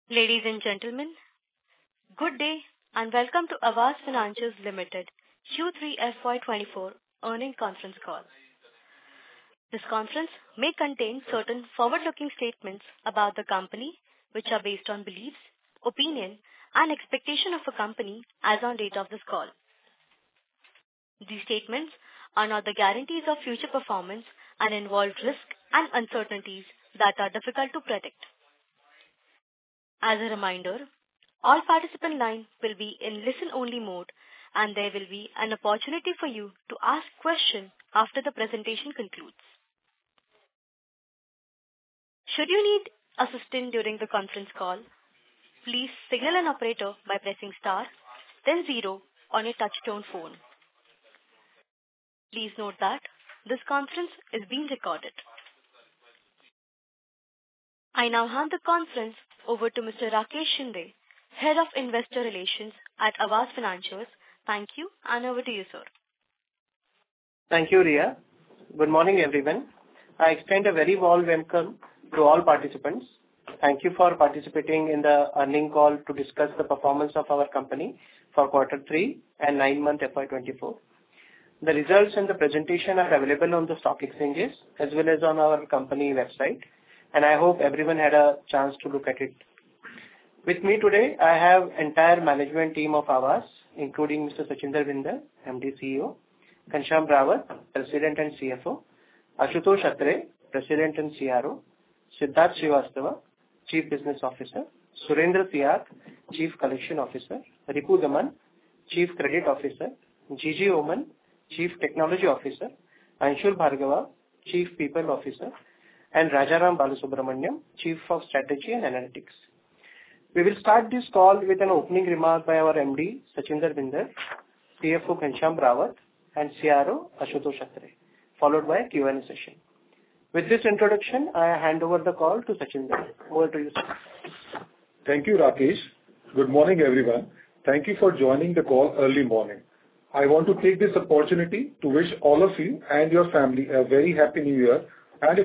Ladies and gentlemen, good day and welcome to Aavas Financiers Limited Q3 FY24 earnings conference call. This conference may contain certain forward-looking statements about the company, which are based on beliefs, opinion, and expectation of a company as on date of this call. These statements are not the guarantees of future performance and involve risks and uncertainties that are difficult to predict. As a reminder, all participant lines will be in listen-only mode, and there will be an opportunity for you to ask questions after the presentation concludes. Should you need assistance during the conference call, please signal an operator by pressing star, then 0 on your touch-tone phone. Please note that this conference is being recorded. I now hand the conference over to Mr. Rakesh Shinde, Head of Investor Relations at Aavas Financiers. Thank you, and over to you, sir. Thank you, Ria. Good morning, everyone. I extend a very warm welcome to all participants. Thank you for participating in the earnings call to discuss the performance of our company for Q3 and 9-month FY24. The results and the presentation are available on the stock exchanges as well as on our company website, and I hope everyone had a chance to look at it. With me today, I have entire management team of Aavas, including Mr. Sachinder Bhinder, MD CEO, Ghanshyam Rawat, President and CFO, Ashutosh Atre, President and CRO, Siddharth Srivastava, Chief Business Officer, Surendra Tyag, Chief Collection Officer, Ripu Daman, Chief Credit Officer, Gigi Oman, Chief Technology Officer, Anshul Bhargava, Chief People Officer, and Rajaram Balasubramaniam, Chief of Strategy and Analytics. We will start this call with an opening remark by our MD, Sachinder Bhinder, CFO Ghanshyam Rawat, and CRO Ashutosh Atre, followed by a Q&A session. With this introduction, I hand over the call to Sachinder. Over to you, sir. Thank you, Rakesh. Good morning, everyone. Thank you for joining the call early morning. I want to take this opportunity to wish all of you and your family a very happy new year and a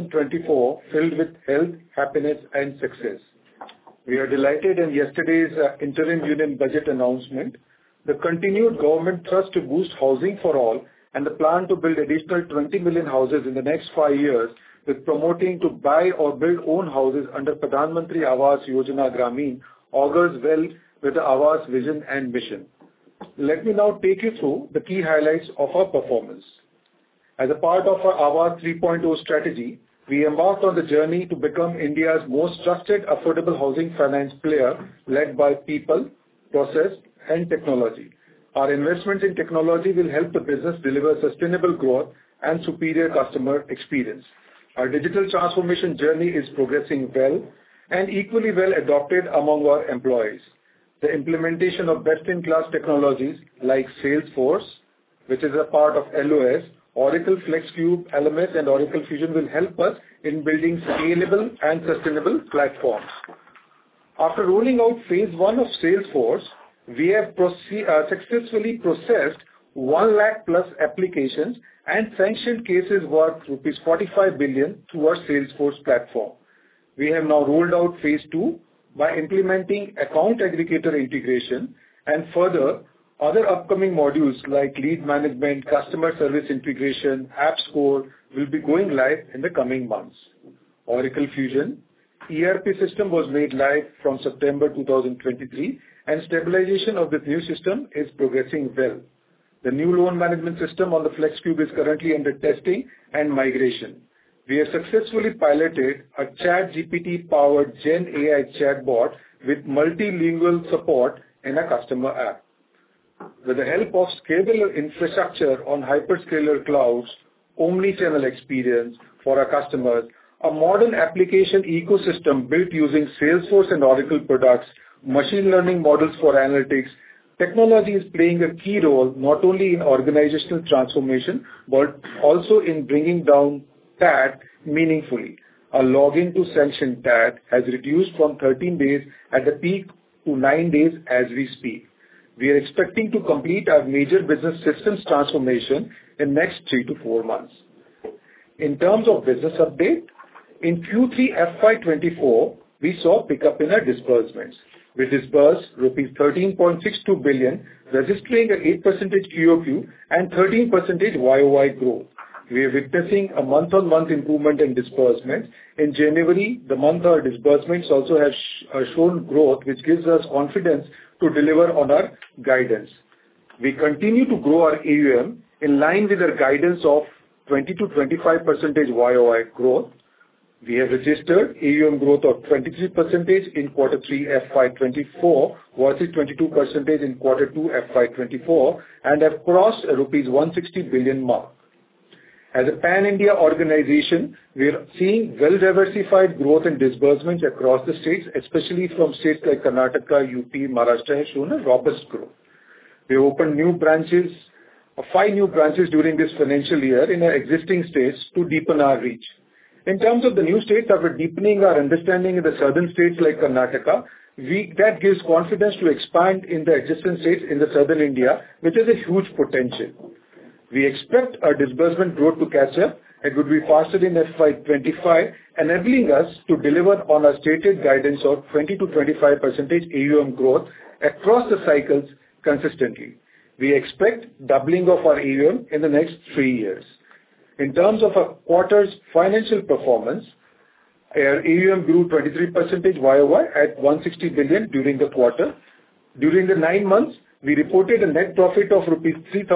2024 filled with health, happiness, and success. We are delighted in yesterday's interim union budget announcement, the continued government thrust to boost housing for all, and the plan to build additional 20 million houses in the next 5 years, with promoting to buy or build own houses under Pradhan Mantri Awas Yojana Gramin, augurs well with the Awas vision and mission. Let me now take you through the key highlights of our performance. As a part of our Awas 3.0 strategy, we embarked on the journey to become India's most trusted affordable housing finance player, led by people, process, and technology. Our investments in technology will help the business deliver sustainable growth and superior customer experience. Our digital transformation journey is progressing well and equally well adopted among our employees. The implementation of best-in-class technologies like Salesforce, which is a part of LOS, Oracle FlexCube, LMS, and Oracle Fusion will help us in building scalable and sustainable platforms. After rolling out phase 1 of Salesforce, we have successfully processed 1 lakh plus applications and sanctioned cases worth rupees 45 billion through our Salesforce platform. We have now rolled out phase 2 by implementing account aggregator integration, and further, other upcoming modules like lead management, customer service integration, app score will be going live in the coming months. Oracle Fusion ERP system was made live from September 2023, and stabilization of this new system is progressing well. The new loan management system on the FlexCube is currently under testing and migration. We have successfully piloted a ChatGPT-powered Gen AI chatbot with multilingual support in a customer app. With the help of scalable infrastructure on hyperscaler clouds, omni-channel experience for our customers, a modern application ecosystem built using Salesforce and Oracle products, machine learning models for analytics, technology is playing a key role not only in organizational transformation but also in bringing down TAT meaningfully. Our login to sanction TAT has reduced from 13 days at the peak to 9 days as we speak. We are expecting to complete our major business systems transformation in next 3 to 4 months. In terms of business update, in Q3 FY24, we saw pickup in our disbursements. We disbursed rupees 13.62 billion, registering an 8% QOQ and 13% YOY growth. We are witnessing a month-on-month improvement in disbursements. In January, the month our disbursements also have shown growth, which gives us confidence to deliver on our guidance. We continue to grow our AUM in line with our guidance of 20 to 25% YOY growth. We have registered AUM growth of 23% in quarter 3 FY24 versus 22% in quarter 2 FY24 and have crossed a rupees 160 billion mark. As a pan-India organization, we are seeing well-diversified growth in disbursements across the states, especially from states like Karnataka, UP, Maharashtra have shown a robust growth. We opened 5 new branches during this financial year in our existing states to deepen our reach. In terms of the new states, after deepening our understanding in the southern states like Karnataka, that gives confidence to expand in the existing states in the southern India, which has a huge potential. We expect our disbursement growth to catch up. It would be faster in FY25, enabling us to deliver on our stated guidance of 20 to 25% AUM growth across the cycles consistently. We expect doubling of our AUM in the next 3 years. In terms of our quarter's financial performance, our AUM grew 23% YOY at 160 billion during the quarter. During the 9 months, we reported a net profit of rupees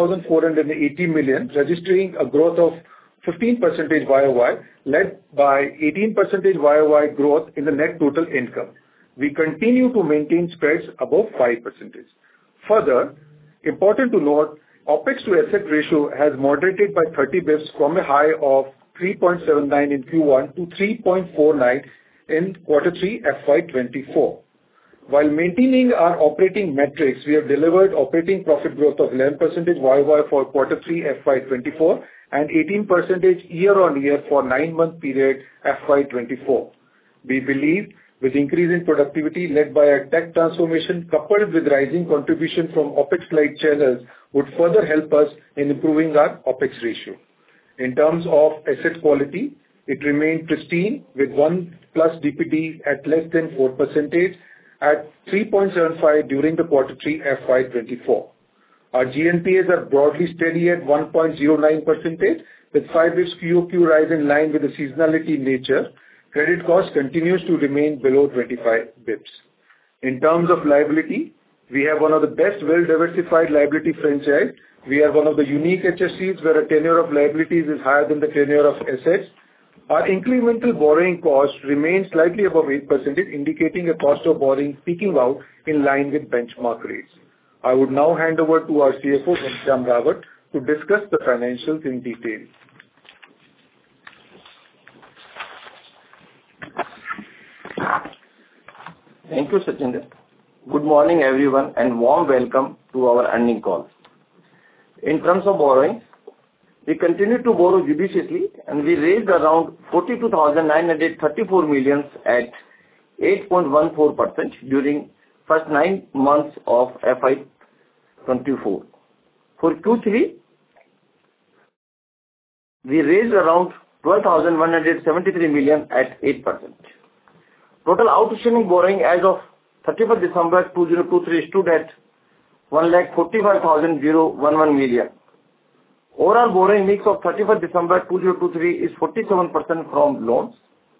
3,480 million, registering a growth of 15% YOY, led by 18% YOY growth in the net total income. We continue to maintain spreads above 5%. Further, important to note, OPEX to asset ratio has moderated by 30 basis from a high of 3.79 in Q1 to 3.49 in quarter 3 FY24. While maintaining our operating metrics, we have delivered operating profit growth of 11% YOY for quarter 3 FY24 and 18% year-on-year for 9-month period FY24. We believe with increasing productivity led by our tech transformation coupled with rising contribution from OPEX-light channels would further help us in improving our OPEX ratio. In terms of asset quality, it remained pristine with 1+ DPD at less than 4%, at 3.75 during the quarter 3 FY24. Our GNPAs are broadly steady at 1.09%, with 5 basis QOQ rise in line with the seasonality nature. Credit cost continues to remain below 25 basis. In terms of liability, we have one of the best well-diversified liability franchise. We are one of the unique HFCs where a tenure of liabilities is higher than the tenure of assets. Our incremental borrowing cost remains slightly above 8%, indicating a cost of borrowing peaking out in line with benchmark rates. I would now hand over to our CFO, Ghanshyam Rawat, to discuss the financials in detail. Thank you, Sachinder. Good morning, everyone, and warm welcome to our earnings call. In terms of borrowing, we continue to borrow judiciously, and we raised around 42,934 million at 8.14% during first 9 months of FY24. For Q3, we raised around 12,173 million at 8%. Total outstanding borrowing as of 31st December 2023 stood at 1,45,011 million. Overall borrowing mix of 31st December 2023 is 47% from loans,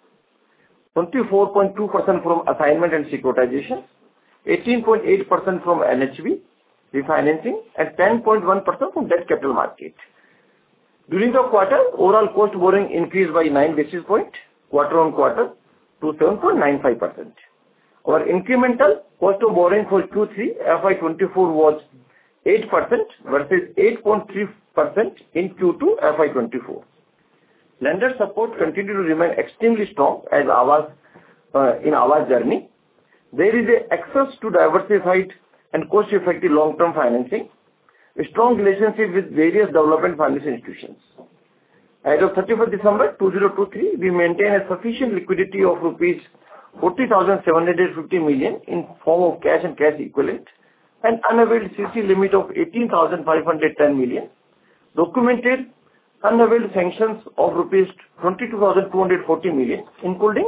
24.2% from assignment and securitization, 18.8% from NHB, refinancing, and 10.1% from debt capital market. During the quarter, overall cost borrowing increased by 9 basis points quarter on quarter to 7.95%. Our incremental cost of borrowing for Q3 FY24 was 8% versus 8.3% in Q2 FY24. Lender support continued to remain extremely strong as in our journey. There is an access to diversified and cost-effective long-term financing, a strong relationship with various development financial institutions. As of 31st December 2023, we maintain a sufficient liquidity of rupees 40,750 million in form of cash and cash equivalent, and unavailed CC limit of 18,510 million, documented unavailed sanctions of rupees 22,240 million, including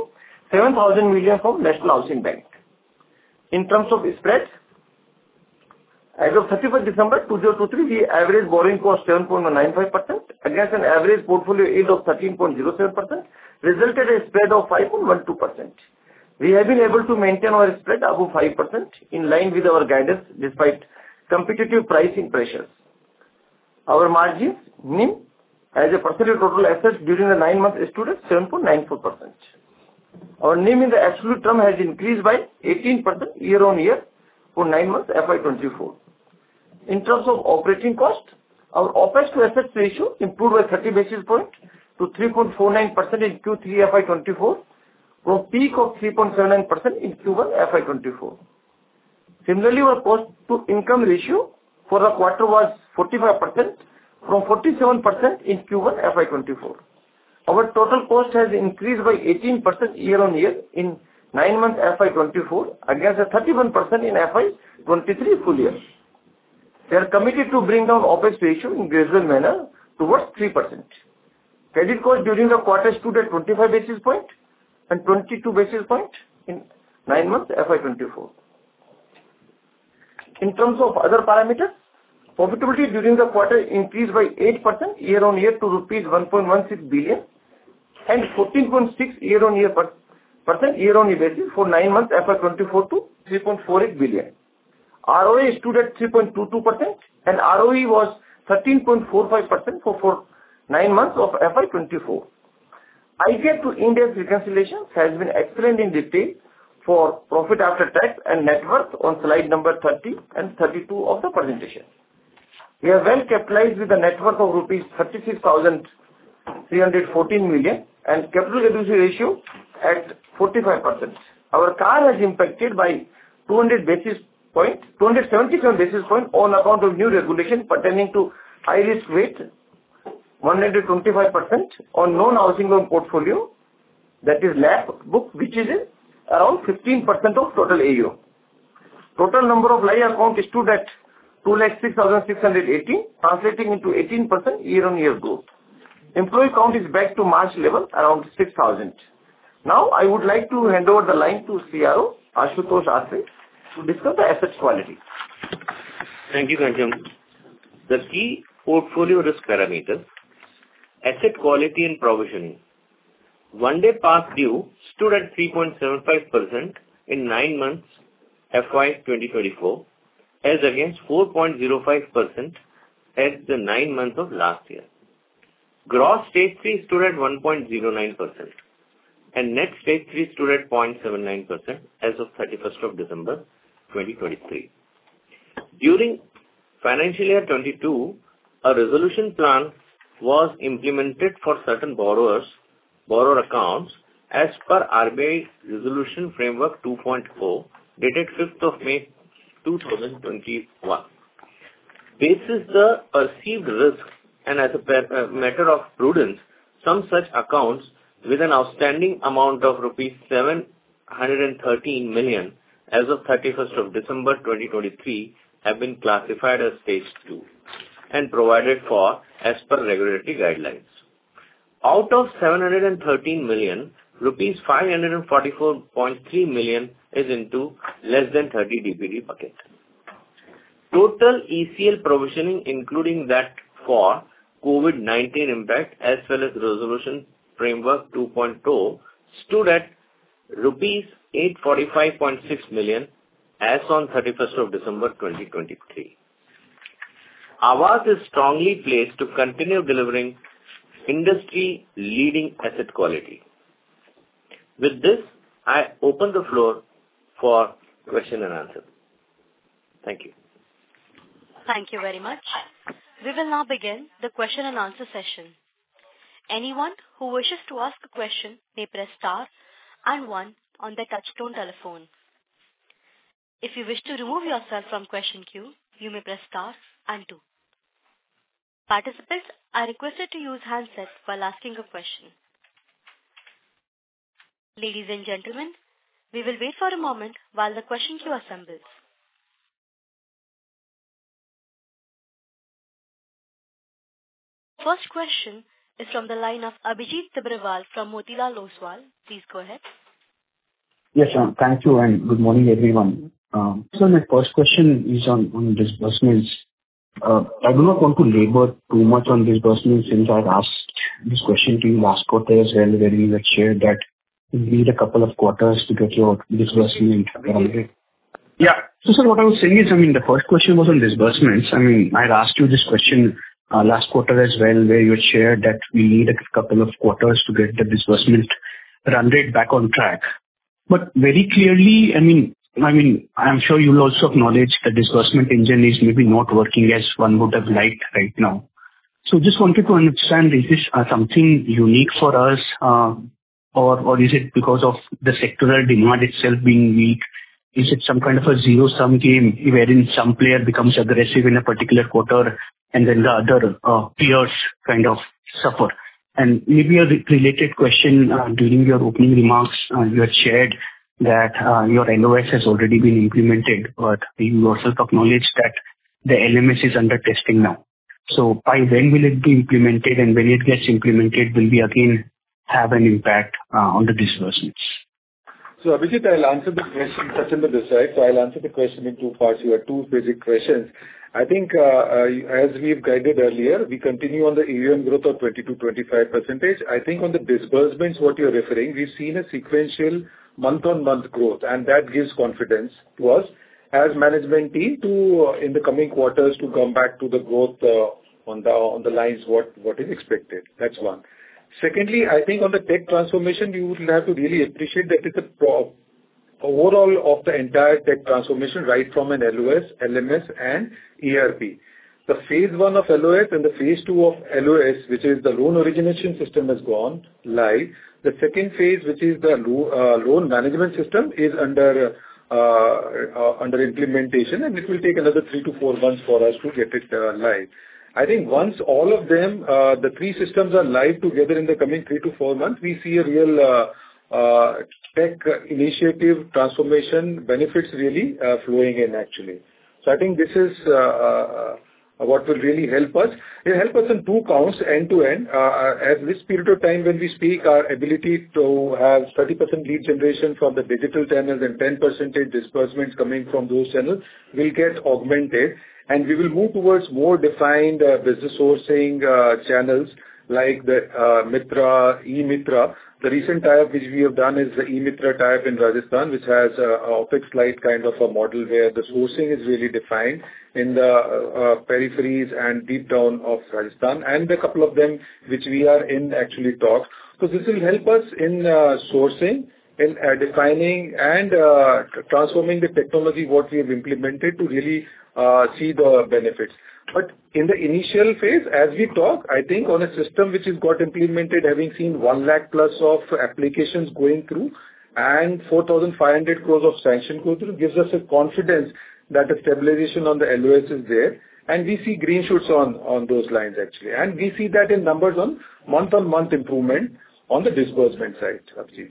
7,000 million from National Housing Bank. In terms of spread, as of 31st December 2023, the average borrowing cost 7.95% against an average portfolio yield of 13.07%, resulted in a spread of 5.12%. We have been able to maintain our spread above 5% in line with our guidance despite competitive pricing pressures. Our margins, NIM, as a percentage of total assets during the 9 months stood at 7.94%. Our NIM in the absolute term has increased by 18% year-on-year for 9 months FY24. In terms of operating cost, our OpEx to assets ratio improved by 30 basis points to 3.49% in Q3 FY24 from peak of 3.79% in Q1 FY24. Similarly, our cost to income ratio for the quarter was 45% from 47% in Q1 FY24. Our total cost has increased by 18% year-on-year in 9 months FY24 against a 31% in FY23 full year. We are committed to bring down OpEx ratio in gradual manner towards 3%. Credit cost during the quarter stood at 25 basis points and 22 basis points in 9 months FY24. In terms of other parameters, profitability during the quarter increased by 8% year-on-year to rupees 1.16 billion and 14.6% year-on-year basis for 9 months FY24 to 3.48 billion. ROA stood at 3.22% and ROE was 13.45% for 9 months of FY24. IGAAP to Ind AS reconciliation has been explained in detail for profit after tax and net worth on slide number 30 and 32 of the presentation. We are well capitalized with a net worth of rupees 36,314 million and capital adequacy ratio at 45%. Our CAR has impacted by 277 basis points on account of new regulation pertaining to high risk weight 125% on non-housing loan portfolio, that is LAP book, which is around 15% of total AUM. Total number of live accounts stood at 206,618, translating into 18% year-on-year growth. Employee count is back to March level, around 6,000. Now, I would like to hand over the line to CRO, Ashutosh Atre, to discuss the asset quality. Thank you, Kancham. The key portfolio risk parameters, asset quality and provisioning. 1 day past due stood at 3.75% in 9 months FY 2024 as against 4.05% at the 9 months of last year. Gross stage 3 stood at 1.09% and net stage 3 stood at 0.79% as of 31st of December 2023. During financial year 22, a resolution plan was implemented for certain borrower accounts as per RBI Resolution Framework 2.0 dated 5th of May 2021. Basis the perceived risk and as a matter of prudence, some such accounts with an outstanding amount of rupees 713 million as of 31st of December 2023 have been classified as stage 2 and provided for as per regulatory guidelines. Out of 713 million, rupees 544.3 million is into less than 30 DPD bucket. Total ECL provisioning, including that for COVID-19 impact as well as Resolution Framework 2.0, stood at rupees 845.6 million as on 31st of December 2023. Aavas is strongly placed to continue delivering industry-leading asset quality. With this, I open the floor for question and answer. Thank you. Thank you very much. We will now begin the question and answer session. Anyone who wishes to ask a question may press star and 1 on their touchtone telephone. If you wish to remove yourself from question queue, you may press star and 2. Participants are requested to use handsets while asking a question. Ladies and gentlemen, we will wait for a moment while the question queue assembles. First question is from the line of Abhijit Tibrewal from Motilal Oswal. Please go ahead. Yes, thank you, and good morning, everyone. So my first question is on disbursements. I do not want to labor too much on disbursements since I've asked this question to you last quarter as well, where you had shared that you need a couple of quarters to get your disbursement run. Yeah. So, sir, what I was saying is, the first question was on disbursements. I had asked you this question last quarter as well, where you had shared that we need a couple of quarters to get the disbursement run rate back on track. But very clearly, I'm sure you'll also acknowledge the disbursement engine is maybe not working as one would have liked right now. So just wanted to understand, is this something unique for us, or is it because of the sectoral demand itself being weak? Is it some kind of a zero-sum game wherein some player becomes aggressive in a particular quarter and then the other peers kind of suffer? And maybe a related question, during your opening remarks, you had shared that your LOS has already been implemented, but you also acknowledged that the LMS is under testing now. So by when will it be implemented, and when it gets implemented, will we again have an impact on the disbursements? So Abhijit, I'll answer the question, Sachin will decide. So I'll answer the question in two parts. You had two basic questions. I think, as we've guided earlier, we continue on the AUM growth of 20-25%. I think on the disbursements, what you're referring, we've seen a sequential month-on-month growth, and that gives confidence to us as management team to, in the coming quarters, to come back to the growth on the lines what is expected. That's one. Secondly, I think on the tech transformation, you would have to really appreciate that it's a overall of the entire tech transformation, right from an LOS, LMS, and ERP. The phase 1 of LOS and the phase 2 of LOS, which is the loan origination system, has gone live. The second phase, which is the loan management system, is under implementation, and it will take another 3 to 4 months for us to get it live. I think once all of them, the three systems are live together in the coming 3 to 4 months, we see a real tech initiative transformation benefits really flowing in actually. So I think this is what will really help us. It will help us in two counts, end to end. At this period of time when we speak, our ability to have 30% lead generation from the digital channels and 10% disbursements coming from those channels will get augmented, and we will move towards more defined business sourcing channels like the Mitra, E-Mitra. The recent tie-up which we have done is the E-Mitra tie-up in Rajasthan, which has a OpEx-light kind of a model where the sourcing is really defined in the peripheries and deep down of Rajasthan, and a couple of them which we are in actually talks. So this will help us in sourcing, in defining and transforming the technology what we have implemented to really see the benefits. But in the initial phase, as we talk, I think on a system which has got implemented, having seen 1 lakh plus of applications going through and 4,500 crores of sanction go through, gives us a confidence that the stabilization on the LOS is there, and we see green shoots on those lines actually. And we see that in numbers on month-on-month improvement on the disbursement side, Abhijit.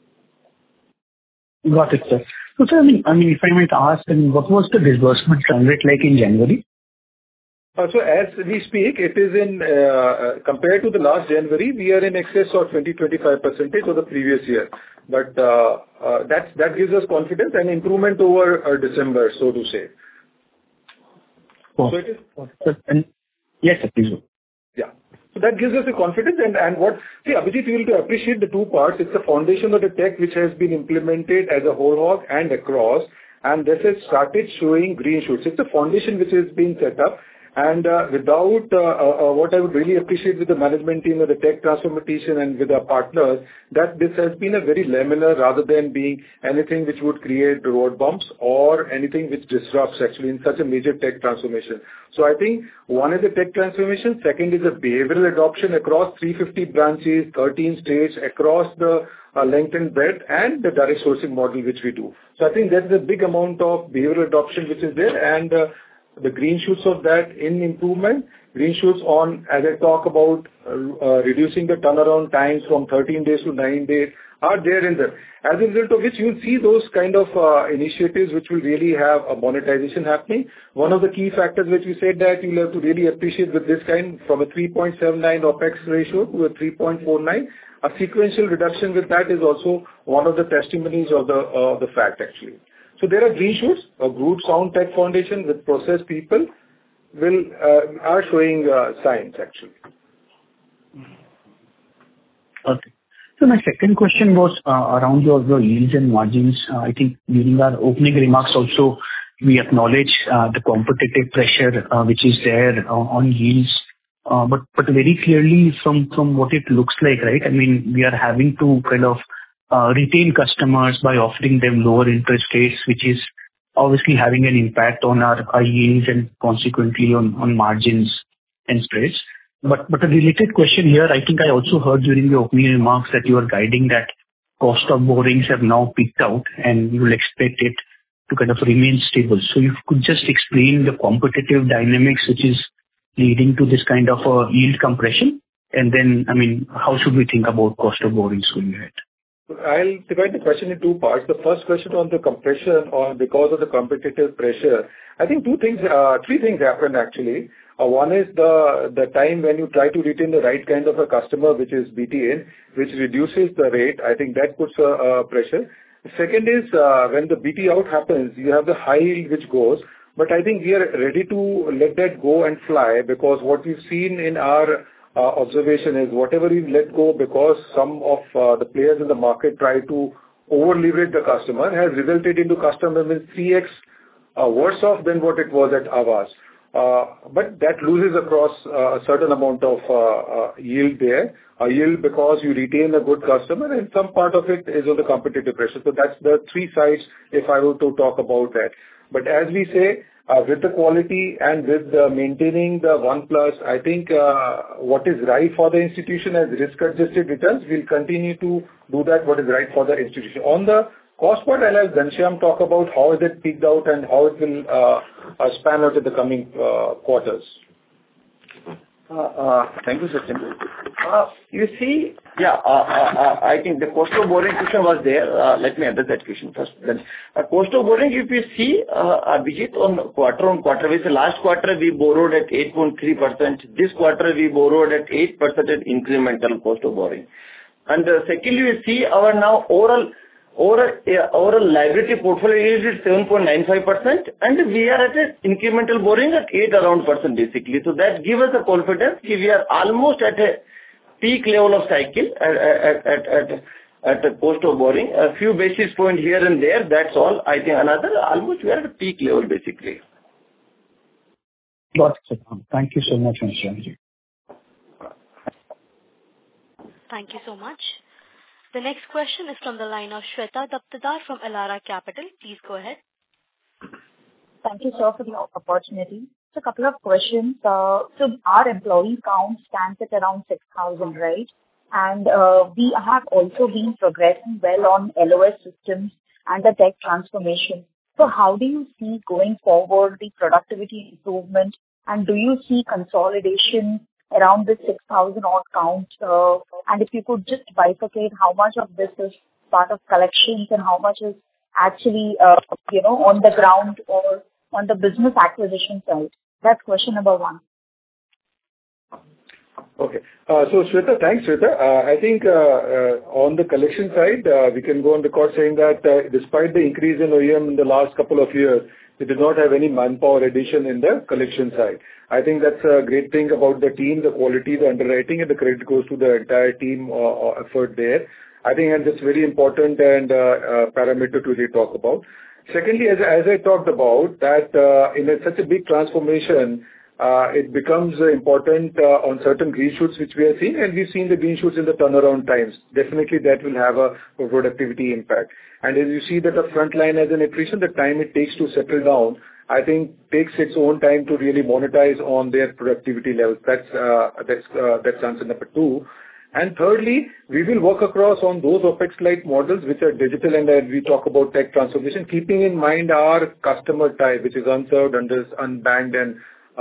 Got it, sir. So, sir, if I might ask, what was the disbursement run rate like in January? So as we speak, it is in, compared to the last January, we are in excess of 20-25% of the previous year. But that gives us confidence and improvement over December, so to say. Oh. So it is. Yes, sir, please. Yeah. So that gives us a confidence and what... See, Abhijit, you will to appreciate the two parts. It's the foundation of the tech which has been implemented as a whole hog and across, and this has started showing green shoots. It's a foundation which has been set up, and without what I would really appreciate with the management team of the tech transformation and with our partners, that this has been a very laminar rather than being anything which would create road bumps or anything which disrupts actually in such a major tech transformation. So I think one is the tech transformation, second is the behavioral adoption across 350 branches, 13 states, across the length and breadth, and the direct sourcing model which we do. So I think there's a big amount of behavioral adoption which is there, and the green shoots of that in improvement, green shoots on, as I talk about, reducing the turnaround times from 13 days to 9 days are there in there. As a result of which you'll see those kind of initiatives which will really have a monetization happening. One of the key factors which we said that you'll have to really appreciate with this kind from a 3.79 OPEX ratio to a 3.49, a sequential reduction with that is also one of the testimonies of the fact, actually. So there are green shoots. A good sound tech foundation with process people are showing signs, actually. Okay. So my second question was around your yields and margins. I think during our opening remarks also, we acknowledge the competitive pressure which is there on yields. But very clearly from what it looks like, right? I mean, we are having to kind of retain customers by offering them lower interest rates, which is obviously having an impact on our yields and consequently on margins and spreads. But a related question here, I think I also heard during the opening remarks that you are guiding that cost of borrowings have now peaked out, and you will expect it to kind of remain stable. So if you could just explain the competitive dynamics which is leading to this kind of yield compression, and then, I mean, how should we think about cost of borrowings going ahead? I'll divide the question in two parts. The first question on the compression or because of the competitive pressure. I think three things happen actually. One is the time when you try to retain the right kind of a customer, which is BT in, which reduces the rate. I think that puts pressure. The second is when the BT out happens, you have the high yield which goes. But I think we are ready to let that go and fly, because what we've seen in our observation is whatever we let go, because some of the players in the market try to over-leverage the customer, has resulted into customer with 3x worse off than what it was at Aavas. But that loses across a certain amount of yield there. A yield because you retain a good customer, and some part of it is on the competitive pressure. So that's the three sides if I were to talk about that. But as we say, with the quality and with maintaining the 1+, I think what is right for the institution as risk-adjusted returns, we'll continue to do that, what is right for the institution. On the cost part, I'll have Ghanshyam talk about how is it peaked out and how it will span out in the coming quarters. Thank you, Sachin. You see, I think the cost of borrowing question was there. Let me address that question first. Then, cost of borrowing, if you see, Abhijit, on quarter, which last quarter we borrowed at 8.3%. This quarter we borrowed at 8% at incremental cost of borrowing. And secondly, you see our now overall liability portfolio is at 7.95%, and we are at an incremental borrowing at 8% basically. So that gives us a confidence that we are almost at a peak level of cycle at the cost of borrowing. A few basis points here and there, that's all. I think almost we are at a peak level basically. Got it. Thank you so much, Ghanshyam. Thank you so much. The next question is from the line of Shweta Daptardar from Elara Capital. Please go ahead. Thank you, sir, for the opportunity. So a couple of questions. So our employee count stands at around 6,000, right? And we have also been progressing well on LOS systems and the tech transformation. So how do you see going forward the productivity improvement, and do you see consolidation around the 6,000 odd count? And if you could just bifurcate how much of this is part of collections and how much is actually, on the ground or on the business acquisition side. That's question number one. Okay. So Shweta, thanks, Shweta. I think on the collection side, we can go on record saying that despite the increase in OEM in the last couple of years, we did not have any manpower addition in the collection side. I think that's a great thing about the team, the quality, the underwriting, and the credit goes to the entire team effort there. I think that's very important and parameter to really talk about. Secondly, as I talked about, that in such a big transformation, it becomes important on certain green shoots which we are seeing, and we've seen the green shoots in the turnaround times. Definitely that will have a productivity impact. And as you see that the front line as an attrition, the time it takes to settle down, I think takes its own time to really monetize on their productivity levels. That's answer number two. And thirdly, we will work across on those OpEx-like models which are digital, and as we talk about tech transformation, keeping in mind our customer type, which is unserved, unbanked, and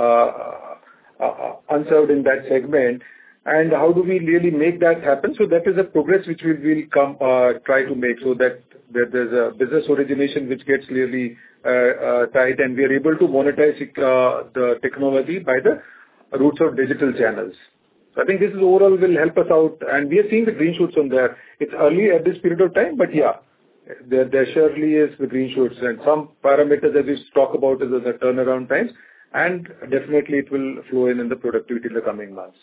unserved in that segment. And how do we really make that happen? So that is a progress which we will try to make, so that there's a business origination which gets really tight, and we are able to monetize the technology by the routes of digital channels. So I think this is overall will help us out, and we are seeing the green shoots on there. It's early at this period of time, but yeah, there surely is the green shoots, and some parameters that we talk about is the turnaround times, and definitely it will flow in the productivity in the coming months.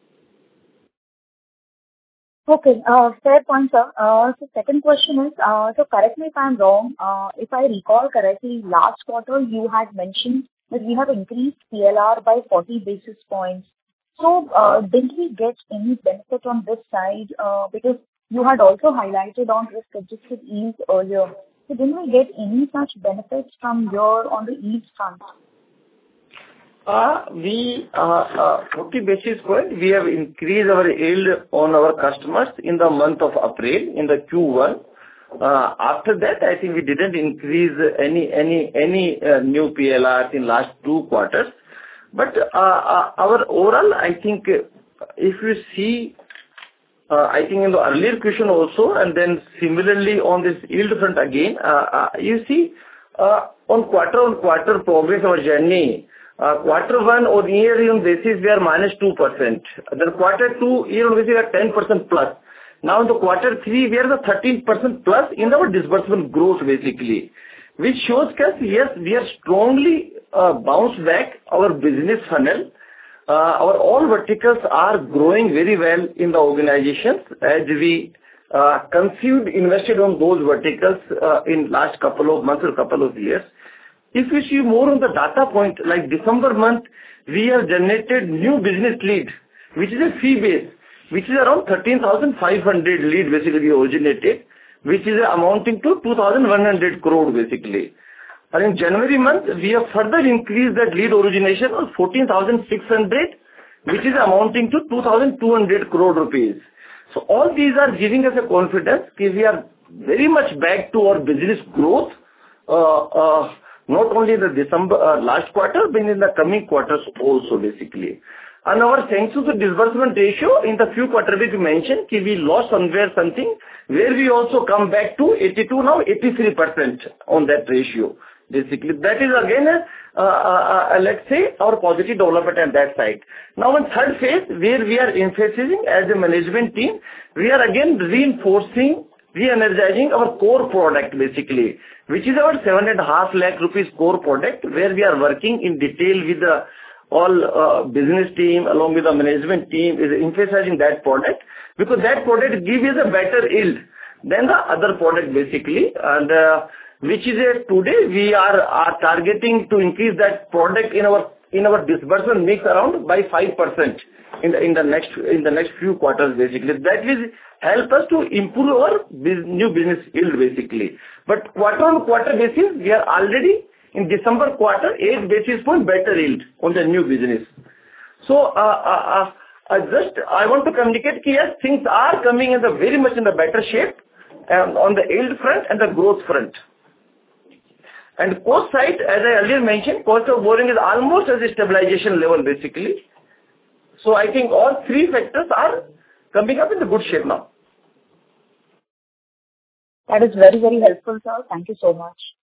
Okay, fair point, sir. So second question is, so correct me if I'm wrong, if I recall correctly, last quarter you had mentioned that we have increased PLR by 40 basis points. So, didn't we get any benefit on this side? Because you had also highlighted on risk-adjusted yields earlier. So didn't we get any such benefits from your on the yields front? 40 basis point, we have increased our yield on our customers in the month of April, in the Q1. After that, I think we didn't increase any new PLRs in last 2 quarters. But our overall, I think, if you see, I think in the earlier question also, and then similarly on this yield front again, you see, on quarter progress our journey, quarter 1 on year-on basis we are -2%. Then quarter 2 year-on basis we are 10% plus. Now in the quarter 3 we are the 13% plus in our disbursement growth basically, which shows that yes, we are strongly bounce back our business funnel. Our all verticals are growing very well in the organizations as we conceived, invested on those verticals in last couple of months or couple of years. If you see more on the data point, like December month, we have generated new business lead, which is a fee base, which is around 13,500 lead basically originated, which is amounting to 2,100 crore basically. And in January month, we have further increased that lead origination of 14,600, which is amounting to 2,200 crore rupees. So all these are giving us a confidence that we are very much back to our business growth, not only in the December last quarter, but in the coming quarters also basically. And our thanks to the disbursement ratio in the few quarters we mentioned, we lost somewhere something, where we also come back to 82, now 83% on that ratio. Basically, that is again, let's say, our positive development on that side. Now, in third phase, where we are emphasizing as a management team, we are again reinforcing, re-energizing our core product basically, which is our 7.5 lakh rupees core product, where we are working in detail with the all business team along with the management team is emphasizing that product, because that product gives us a better yield than the other product basically, and which is today we are targeting to increase that product in our disbursement mix around by 5% in the next few quarters basically. That will help us to improve our new business yield basically. But quarter on quarter basis, we are already in December quarter 8 basis point better yield on the new business. So I want to communicate that yes, things are coming in the very much in the better shape on the yield front and the growth front. And cost side, as I earlier mentioned, cost of borrowing is almost at a stabilization level basically. So I think all 3 factors are coming up in the good shape now. That is very, very helpful, sir. Thank you so much.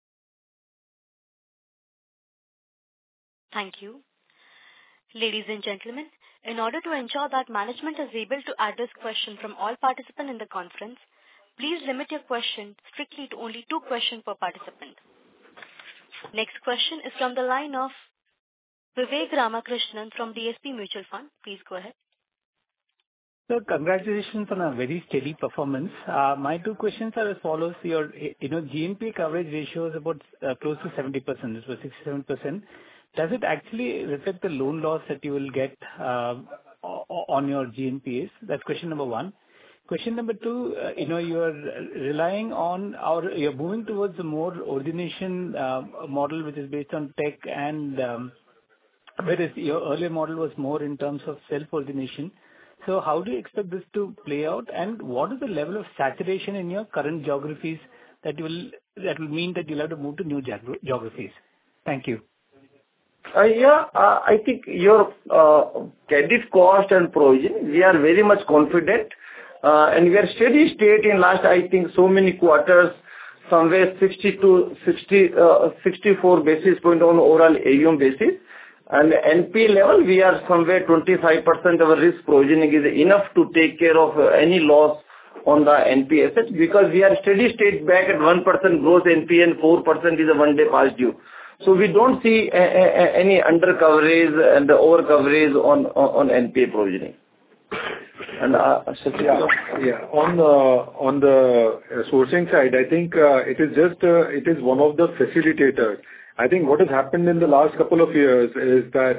Thank you. Ladies and gentlemen, in order to ensure that management is able to address questions from all participants in the conference, please limit your question strictly to only 2 questions per participant. Next question is from the line of Vivek Ramakrishnan from DSP Mutual Fund. Please go ahead. So congratulations on a very steady performance. My 2 questions are as follows. Your GNPA coverage ratio is about close to 70%. This was 67%. Does it actually reflect the loan loss that you will get on your GNPAs? That's question number 1. Question number 2, you are relying on you're moving towards a more origination model which is based on tech, and whereas your earlier model was more in terms of self-origination. So how do you expect this to play out, and what is the level of saturation in your current geographies that will mean that you'll have to move to new geographies? Thank you. I think your credit cost and provision, we are very much confident, and we are steady state in last, I think, so many quarters, somewhere 60 to 64 basis point on overall AUM basis. And NPA level, we are somewhere 25% our risk provisioning is enough to take care of any loss on the NPA assets, because we are steady state back at 1% gross NPA and 4% is a one day past due. So we don't see any under coverage and over coverage on NPA provisioning. And on the sourcing side, I think it is one of the facilitators. I think what has happened in the last couple of years is that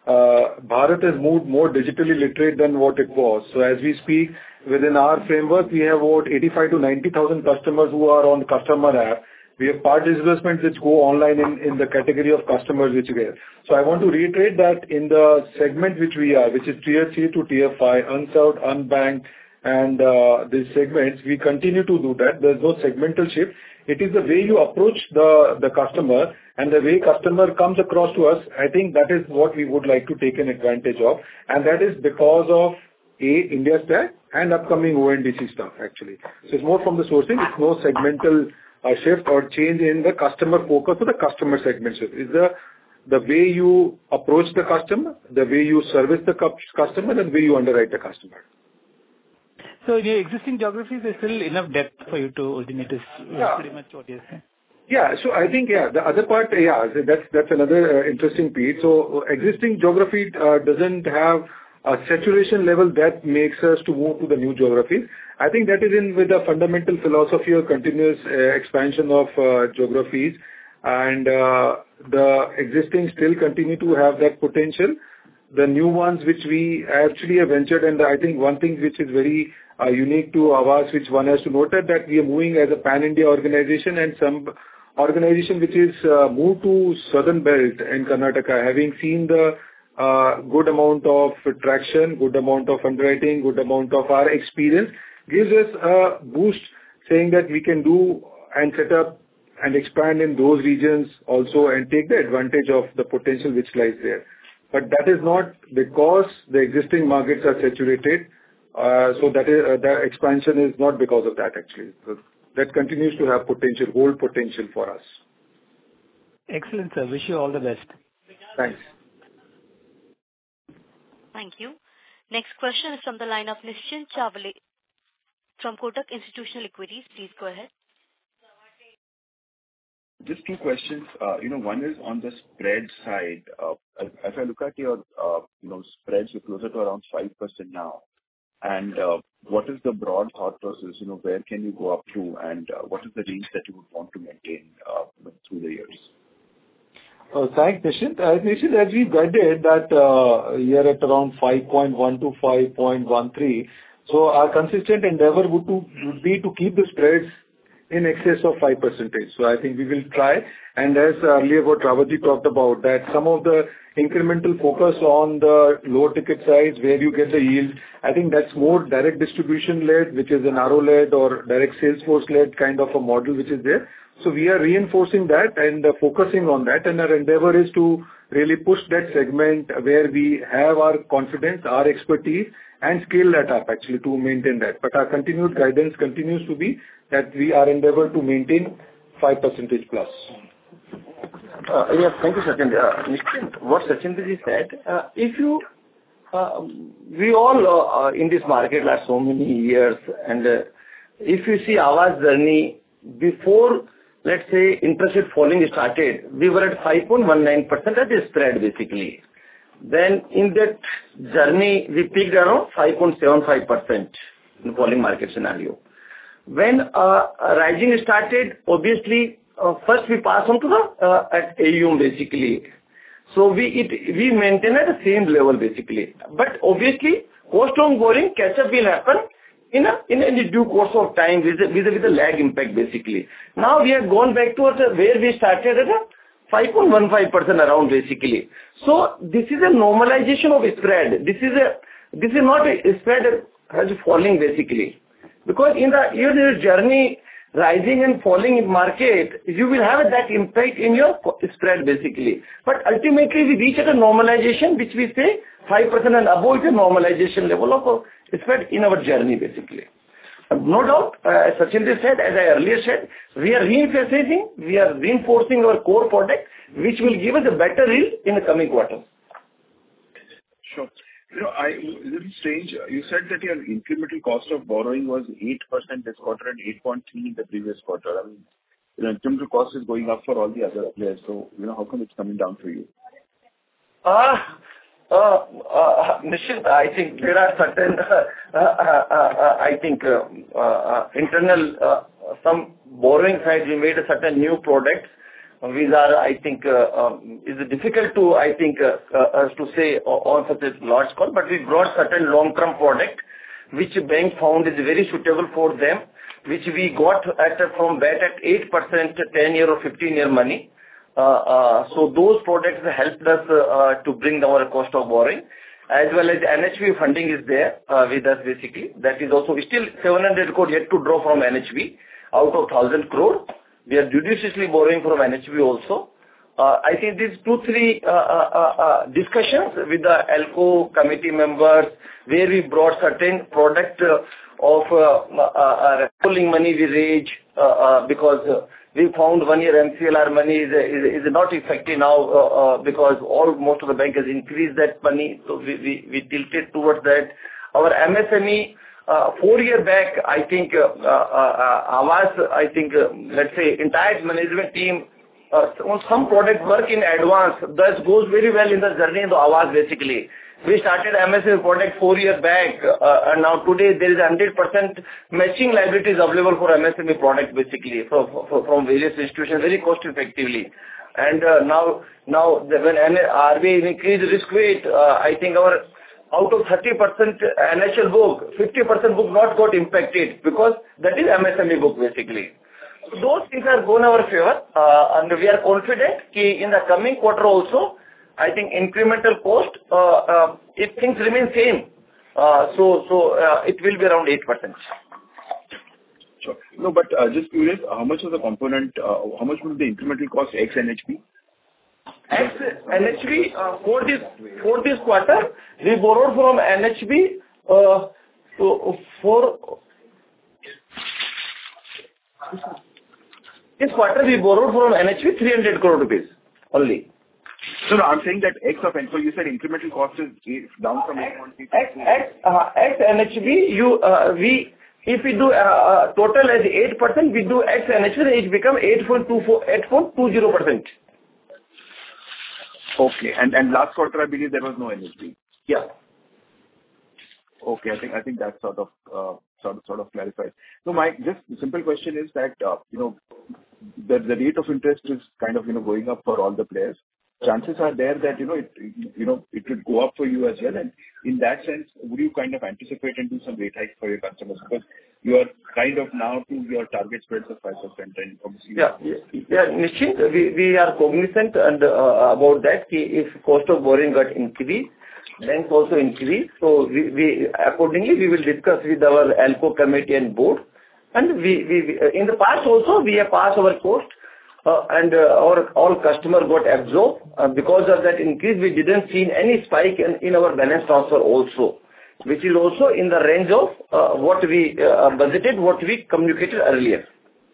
Bharat has moved more digitally literate than what it was. So as we speak, within our framework, we have about 85 to 90,000 customers who are on the customer app. We have part disbursements which go online in the category of customers which we have. So I want to reiterate that in the segment which we are, which is tier 3 to tier 5, unserved, unbanked, and these segments, we continue to do that. There's no segmental shift. It is the way you approach the customer and the way customer comes across to us. I think that is what we would like to take an advantage of. And that is because of India Stack and upcoming ONDC stuff actually. So it's more from the sourcing. It's no segmental shift or change in the customer focus or the customer segment shift. It's the way you approach the customer, the way you service the customer, and the way you underwrite the customer. So in your existing geographies, there's still enough depth for you to originate this, pretty much what you're saying. Yeah, so I think, the other part, that's another interesting piece. So existing geography doesn't have a saturation level that makes us to move to the new geographies. I think that is in with the fundamental philosophy of continuous expansion of geographies, and the existing still continue to have that potential. The new ones which we actually have ventured, and I think one thing which is very unique to Aavas, which one has to note that we are moving as a pan-India organization, and some organization which is moved to southern belt in Karnataka, having seen the good amount of traction, good amount of underwriting, good amount of our experience, gives us a boost, saying that we can do and set up and expand in those regions also and take the advantage of the potential which lies there. But that is not because the existing markets are saturated. So that is the expansion is not because of that actually. So that continues to have potential, hold potential for us. Excellent, sir. Wish you all the best. Thanks. Thank you. Next question is from the line of Nischint Chawale from Kotak Institutional Equities. Please go ahead. Just two questions. One is on the spread side. As I look at your, spreads, you're closer to around 5% now. And what is the broad thought process? Where can you go up to, and what is the range that you would want to maintain through the years? Thanks, Nischint. Nischint, as we guided that year at around 5.1 to 5.13. So our consistent endeavor would be to keep the spreads in excess of 5%. So I think we will try. And as earlier what Rawatji talked about, that some of the incremental focus on the low ticket size where you get the yield, I think that's more direct distribution led, which is an RO led or direct sales force led kind of a model which is there. So we are reinforcing that and focusing on that. And our endeavor is to really push that segment where we have our confidence, our expertise, and scale that up actually to maintain that. But our continued guidance continues to be that we are endeavor to maintain 5% plus. Yes, thank you, Sachin. Nischint, what Sachin said, we all in this market last so many years, and if you see Aavas journey before, let's say, interest rate falling started, we were at 5.19% as a spread basically. Then in that journey, we peaked around 5.75% in falling market scenario. When rising started, obviously, first we pass on to the at AUM basically. So we maintain at the same level basically. But obviously, cost on borrowing catch up will happen in a due course of time with the lag impact basically. Now we have gone back to where we started at a 5.15% around basically. So this is a normalization of a spread. This is not a spread as falling basically. Because in your journey, rising and falling in market, you will have that impact in your spread basically. But ultimately, we reach at a normalization, which we say 5% and above is a normalization level of spread in our journey basically. No doubt, as Sachin said, as I earlier said, we are reinforcing our core product, which will give us a better yield in the coming quarters. Sure. A little strange. You said that your incremental cost of borrowing was 8% this quarter and 8.3% in the previous quarter. I mean, incremental cost is going up for all the other players. So, how come it's coming down for you? Nischint, I think there are certain, internal, some borrowing side, we made a certain new product. These are, I think, is difficult to, us to say on such a large call, but we brought certain long-term product, which bank found is very suitable for them, which we got from BAT at 8%, 10-year or 15-year money. So those products helped us to bring down our cost of borrowing, as well as NHB funding is there with us basically. That is also still 700 crore yet to draw from NHB out of 1,000 crore. We are judiciously borrowing from NHB also. I think these 2-3 discussions with the ALCO committee members, where we brought certain product of pulling money we raised because we found 1 year MCLR money is not effective now because most of the bank has increased that money, so we tilted towards that. Our MSME 4 year back, I think Aavas, let's say entire management team on some product work in advance, that goes very well in the journey into Aavas basically. We started MSME product 4 years back, and now today there is 100% matching liabilities available for MSME product basically from various institutions very cost effectively. And now when RBI increased risk weight, I think our out of 30% NHL book, 50% book not got impacted because that is MSME book basically. So those things are going our favor, and we are confident that in the coming quarter also, I think incremental cost, if things remain same, it will be around 8%. Sure. No, but just curious, how much of the component, how much will the incremental cost ex NHB? Ex NHB, for this quarter, we borrowed from NHB for this quarter we borrowed from NHB 300 crore rupees only. So no, I'm saying that ex of NHB, so you said incremental cost is down from 8.3. Ex NHB, if we do total as 8%, we do ex NHB, it become 8.20%. Okay, and last quarter I believe there was no NHB. Yeah. Okay, I think that sort of clarifies. So my just simple question is that the rate of interest is kind of going up for all the players. Chances are there that it could go up for you as well, and in that sense, would you kind of anticipate and do some rate hike for your customers because you are kind of now to your target spreads of 5% and obviously. Yeah, Nischint, we are cognizant and about that. If cost of borrowing got increased, banks also increase. So we accordingly we will discuss with our ALCO committee and board, and we in the past also we have passed our cost. And all customer got absorbed. Because of that increase, we didn't see any spike in our balance transfer also, which is also in the range of what we budgeted, what we communicated earlier.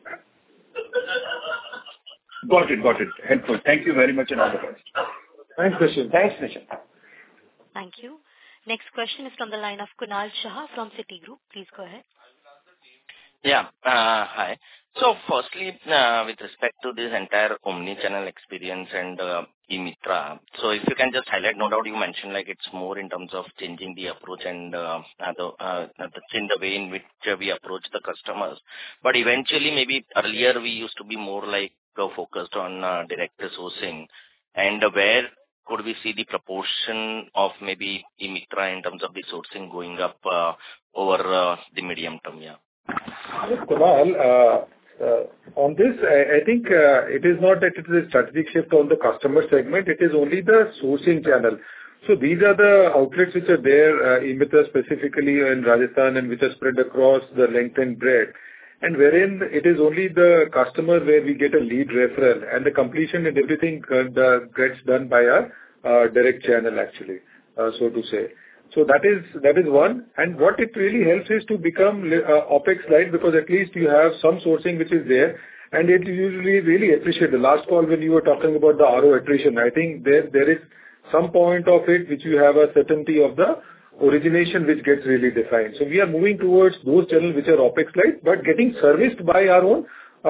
Got it. Helpful. Thank you very much and all the best. Thanks, Nischint. Thank you. Next question is from the line of Kunal Shah from Citigroup. Please go ahead. Yeah. Hi. So firstly, with respect to this entire omni-channel experience and e-Mitra, so if you can just highlight, no doubt you mentioned like it's more in terms of changing the approach and in the way in which we approach the customers. But eventually, maybe earlier we used to be more like focused on direct sourcing, and where could we see the proportion of maybe e-Mitra in terms of the sourcing going up over the medium term? Yeah. Kunal, on this, I think it is not that it is a strategic shift on the customer segment. It is only the sourcing channel. So these are the outlets which are there, e-Mitra specifically in Rajasthan, and which are spread across the length and breadth. And wherein it is only the customer where we get a lead referral, and the completion and everything gets done by our direct channel actually, so to say. So that is one. And what it really helps is to become OpEx light, because at least you have some sourcing which is there, and it usually really appreciate. The last call when you were talking about the RO attrition, I think there is some point of it which you have a certainty of the origination which gets really defined. So we are moving towards those channels which are OpEx light, but getting serviced by our own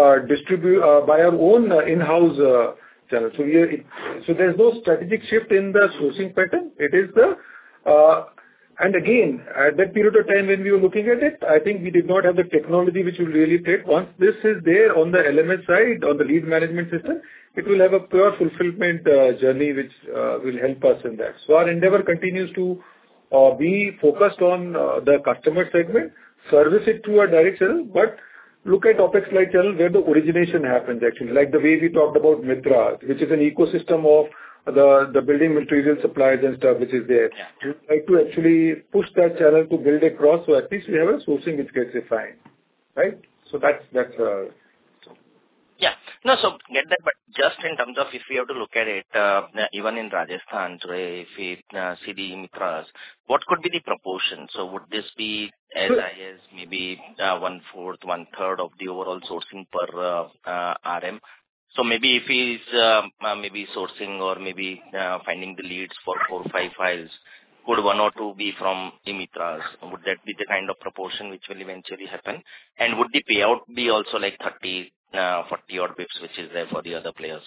in-house channel. So there's no strategic shift in the sourcing pattern. It is and again, at that period of time when we were looking at it, I think we did not have the technology which will really take. Once this is there on the LMS side, on the lead management system, it will have a pure fulfillment journey which will help us in that. So our endeavor continues to be focused on the customer segment, service it through a direct channel, but look at OpEx light channel where the origination happens actually, like the way we talked about Mitra, which is an ecosystem of the building material suppliers and stuff which is there. We try to actually push that channel to build across, so at least we have a sourcing which gets defined, right? So that's Yeah. No, so get that, but just in terms of if we have to look at it, even in Rajasthan today, if we see the Mitras, what could be the proportion? So would this be as high as maybe 1/4, 1/3 of the overall sourcing per RM? So maybe if he's maybe sourcing or maybe finding the leads for 4 or 5 files, could 1 or 2 be from Mitras? Would that be the kind of proportion which will eventually happen? And would the payout be also like 30, 40 odd bits, which is there for the other players?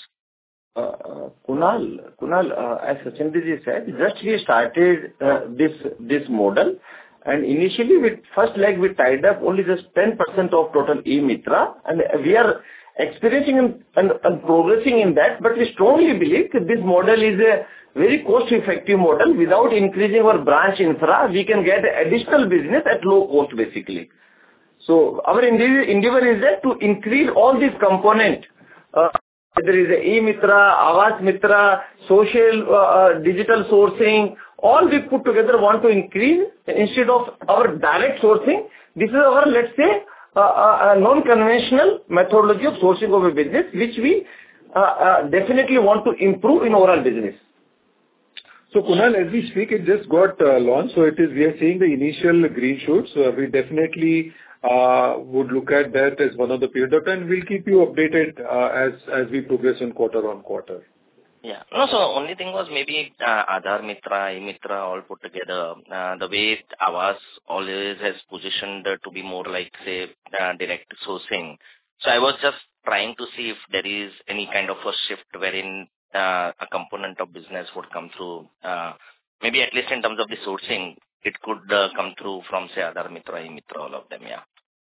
Kunal, as Sachin said, just we started this model, and initially we tied up only just 10% of total e-Mitra, and we are experiencing and progressing in that, but we strongly believe that this model is a very cost-effective model. Without increasing our branch infra, we can get additional business at low cost, basically. So our endeavor is that to increase all these components. There is a e-Mitra, Aavas Mitra, social digital sourcing, all we put together want to increase instead of our direct sourcing. This is our, let's say, a non-conventional methodology of sourcing of a business, which we definitely want to improve in overall business. So Kunal, as we speak, it just got launched, so we are seeing the initial green shoots. We definitely would look at that as one of the period of time. We'll keep you updated as we progress in quarter on quarter. Yeah. No, so only thing was maybe Aadhaar Mitra, e-Mitra all put together. The way Aavas always has positioned to be more like, say, direct sourcing. So I was just trying to see if there is any kind of a shift wherein a component of business would come through. Maybe at least in terms of the sourcing, it could come through from, say, Aadhaar Mitra, e-Mitra, all of them, yeah.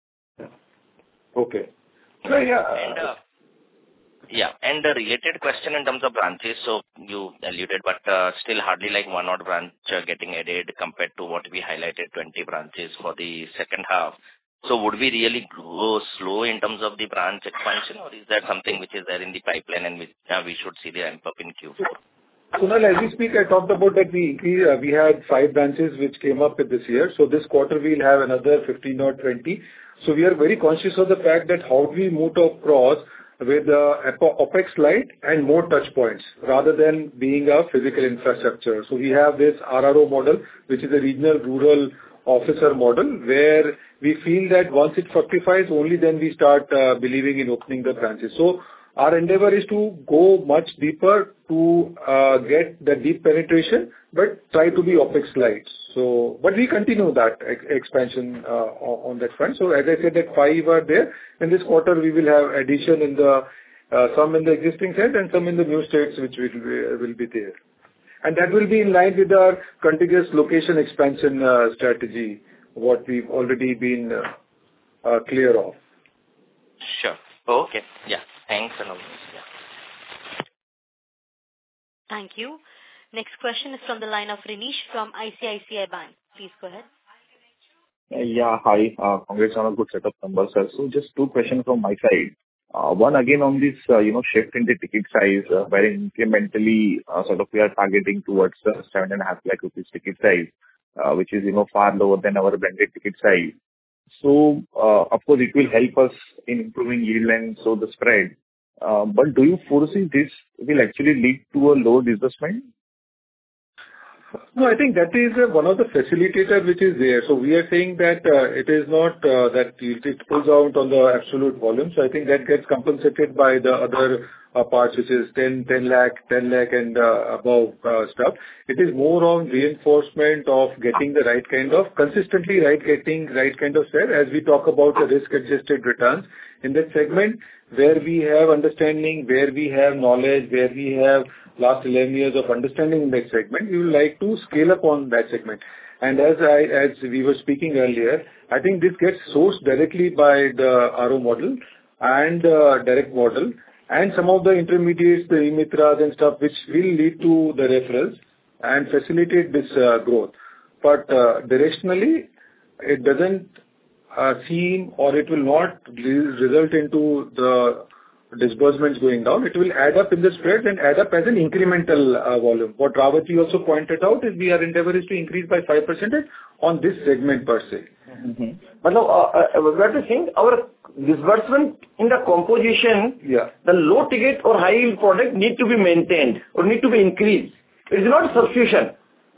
Okay. So, and the related question in terms of branches, so you alluded, but still hardly like 1 odd branch getting added compared to what we highlighted, 20 branches for the second half. So would we really go slow in terms of the branch expansion, or is that something which is there in the pipeline and we should see the ramp up in Q4? Kunal, as we speak, I talked about that we had 5 branches which came up this year. So this quarter we'll have another 15 or 20. So we are very conscious of the fact that how we move across with OpEx light and more touch points rather than being a physical infrastructure. So we have this RRO model, which is a regional rural officer model, where we feel that once it fructifies, only then we start believing in opening the branches. So our endeavor is to go much deeper to get the deep penetration, but try to be OpEx light. So, but we continue that expansion on that front. So as I said, that 5 are there. In this quarter, we will have addition in the some in the existing set and some in the new states which will be there. And that will be in line with our contiguous location expansion strategy, what we've already been clear of. Sure. Okay. Yeah. Thanks and all this. Yeah. Thank you. Next question is from the line of Renish from ICICI Bank. Please go ahead. Yeah, hi. Congrats on a good set of numbers, sir. So just 2 questions from my side. One again on this, shift in the ticket size, where incrementally, sort of we are targeting towards 7.5 lakh rupees ticket size, which is, far lower than our blended ticket size. So, of course, it will help us in improving yield and so the spread. But do you foresee this will actually lead to a lower disbursement? No, I think that is one of the facilitators which is there. So we are saying that it is not that it pulls out on the absolute volume. So I think that gets compensated by the other parts, which is 10 lakh and above stuff. It is more on reinforcement of getting the right kind of consistently getting right kind of share as we talk about the risk-adjusted returns in that segment where we have understanding, where we have knowledge, where we have last 11 years of understanding in that segment. We would like to scale up on that segment. And as we were speaking earlier, I think this gets sourced directly by the RO model and direct model and some of the intermediates, the e-Mitras and stuff, which will lead to the referrals and facilitate this growth. But directionally, it doesn't seem or it will not result into the disbursements going down. It will add up in the spread and add up as an incremental volume. What Rawatji also pointed out is our endeavor is to increase by 5% on this segment per se. Mm-hmm. But now, we have to think our disbursement in the composition, the low ticket or high yield product need to be maintained or need to be increased. It is not substitution.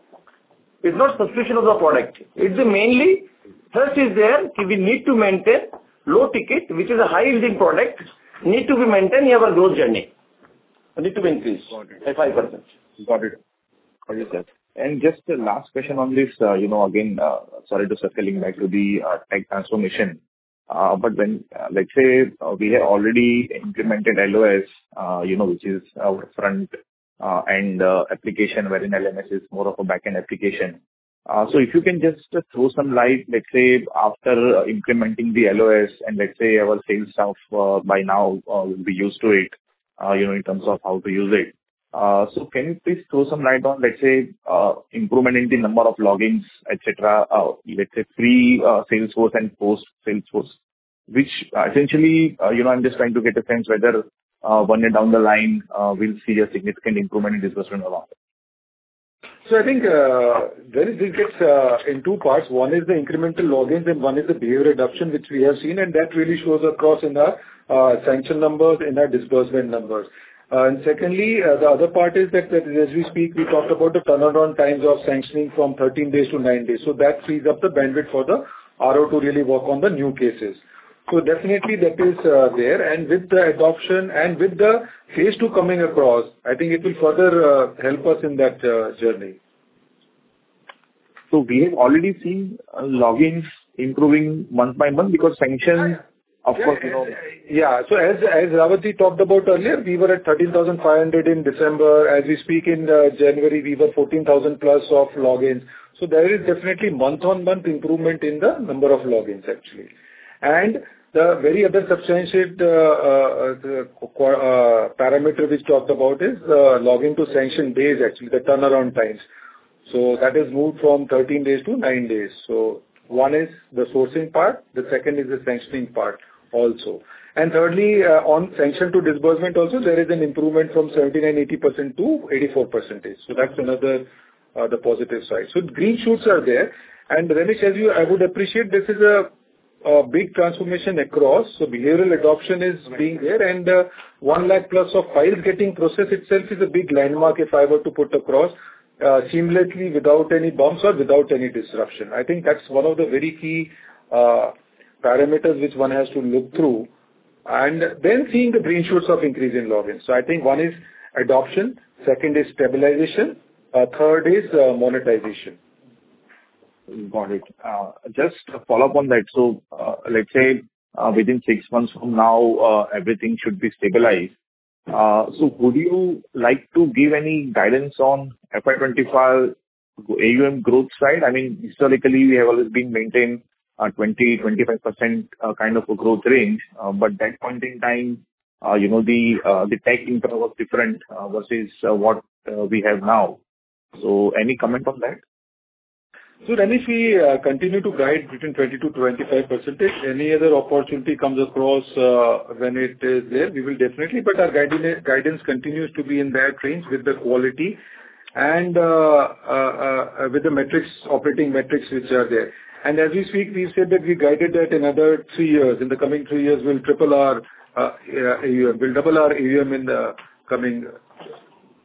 It's not substitution of the product. It's mainly first is there, we need to maintain low ticket, which is a high yielding product, need to be maintained in our growth journey. Need to be increased by 5%. Got it. Got it, sir. And just the last question on this, again, sorry to circling back to the tech transformation. But when, let's say, we have already implemented LOS, which is our front end application, wherein LMS is more of a back-end application. So if you can just throw some light, let's say, after implementing the LOS and let's say our sales staff by now will be used to it, in terms of how to use it. So can you please throw some light on, let's say, improvement in the number of logins, etc., let's say pre-Salesforce and post-Salesforce, which essentially, I'm just trying to get a sense whether 1 year down the line, we'll see a significant improvement in disbursement or not. So I think this gets in two parts. One is the incremental logins and one is the behavior adoption, which we have seen, and that really shows across in our sanction numbers, in our disbursement numbers. And secondly, the other part is that as we speak, we talked about the turnaround times of sanctioning from 13 days to 9 days. So that frees up the bandwidth for the RO to really work on the new cases. So definitely that is there. And with the adoption and with the phase 2 coming across, I think it will further help us in that journey. So we have already seen logins improving month by month because sanctions, of course, Yeah. So as Rawatji talked about earlier, we were at 13,500 in December. As we speak in January, we were 14,000 plus of logins. So there is definitely month-on-month improvement in the number of logins actually. And the very other substantiate parameter which talked about is login to sanction days actually, the turnaround times. So that is moved from 13 days to 9 days. So one is the sourcing part, the second is the sanctioning part also. And thirdly, on sanction to disbursement also, there is an improvement from 79-80% to 84%. So that's another the positive side. So green shoots are there. And Renish, I would appreciate this is a big transformation across. So behavioral adoption is being there, and 1 lakh plus of files getting processed itself is a big landmark if I were to put across seamlessly without any bumps or without any disruption. I think that's one of the very key parameters which one has to look through, and then seeing the green shoots of increase in logins. So I think one is adoption, second is stabilization, third is monetization. Got it. Just a follow-up on that. So, let's say, within 6 months from now, everything should be stabilized. So would you like to give any guidance on FY25 AUM growth side? I mean, historically, we have always been maintained 20-25% kind of a growth range. But that point in time, the tech infra was different versus what we have now. So any comment on that? So Renish, we continue to guide between 20 to 25%. Any other opportunity comes across when it is there, we will definitely, but our guidance continues to be in that range with the quality and with the metrics, operating metrics which are there. And as we speak, we said that we guided that another 3 years. In the coming 3 years, we'll triple our AUM. We'll double our AUM in the coming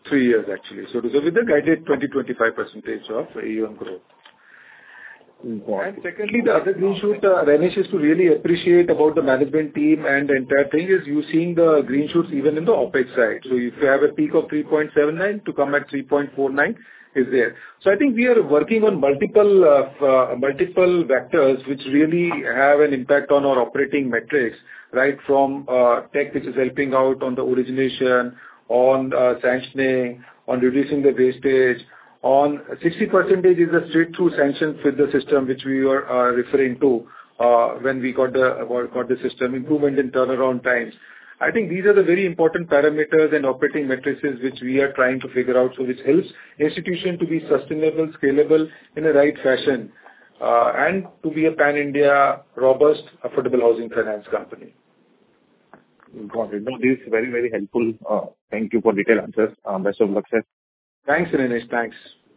3 years, actually. So with the guided 20-25% of AUM growth. And secondly, the other green shoot, Renish, is to really appreciate about the management team and the entire thing is you seeing the green shoots even in the OpEx side. So if you have a peak of 3.79 to come at 3.49 is there. So I think we are working on multiple vectors which really have an impact on our operating metrics, right? From tech, which is helping out on the origination, on sanctioning, on reducing the wastage. On 60% is the straight-through sanctions with the system, which we were referring to when we got the system, improvement in turnaround times. I think these are the very important parameters and operating metrics which we are trying to figure out, so which helps institution to be sustainable, scalable in a right fashion, and to be a pan-India, robust, affordable housing finance company. Got it. No, this is very, very helpful. Thank you for detailed answers. Best of luck, sir. Thanks, Renish. Thanks.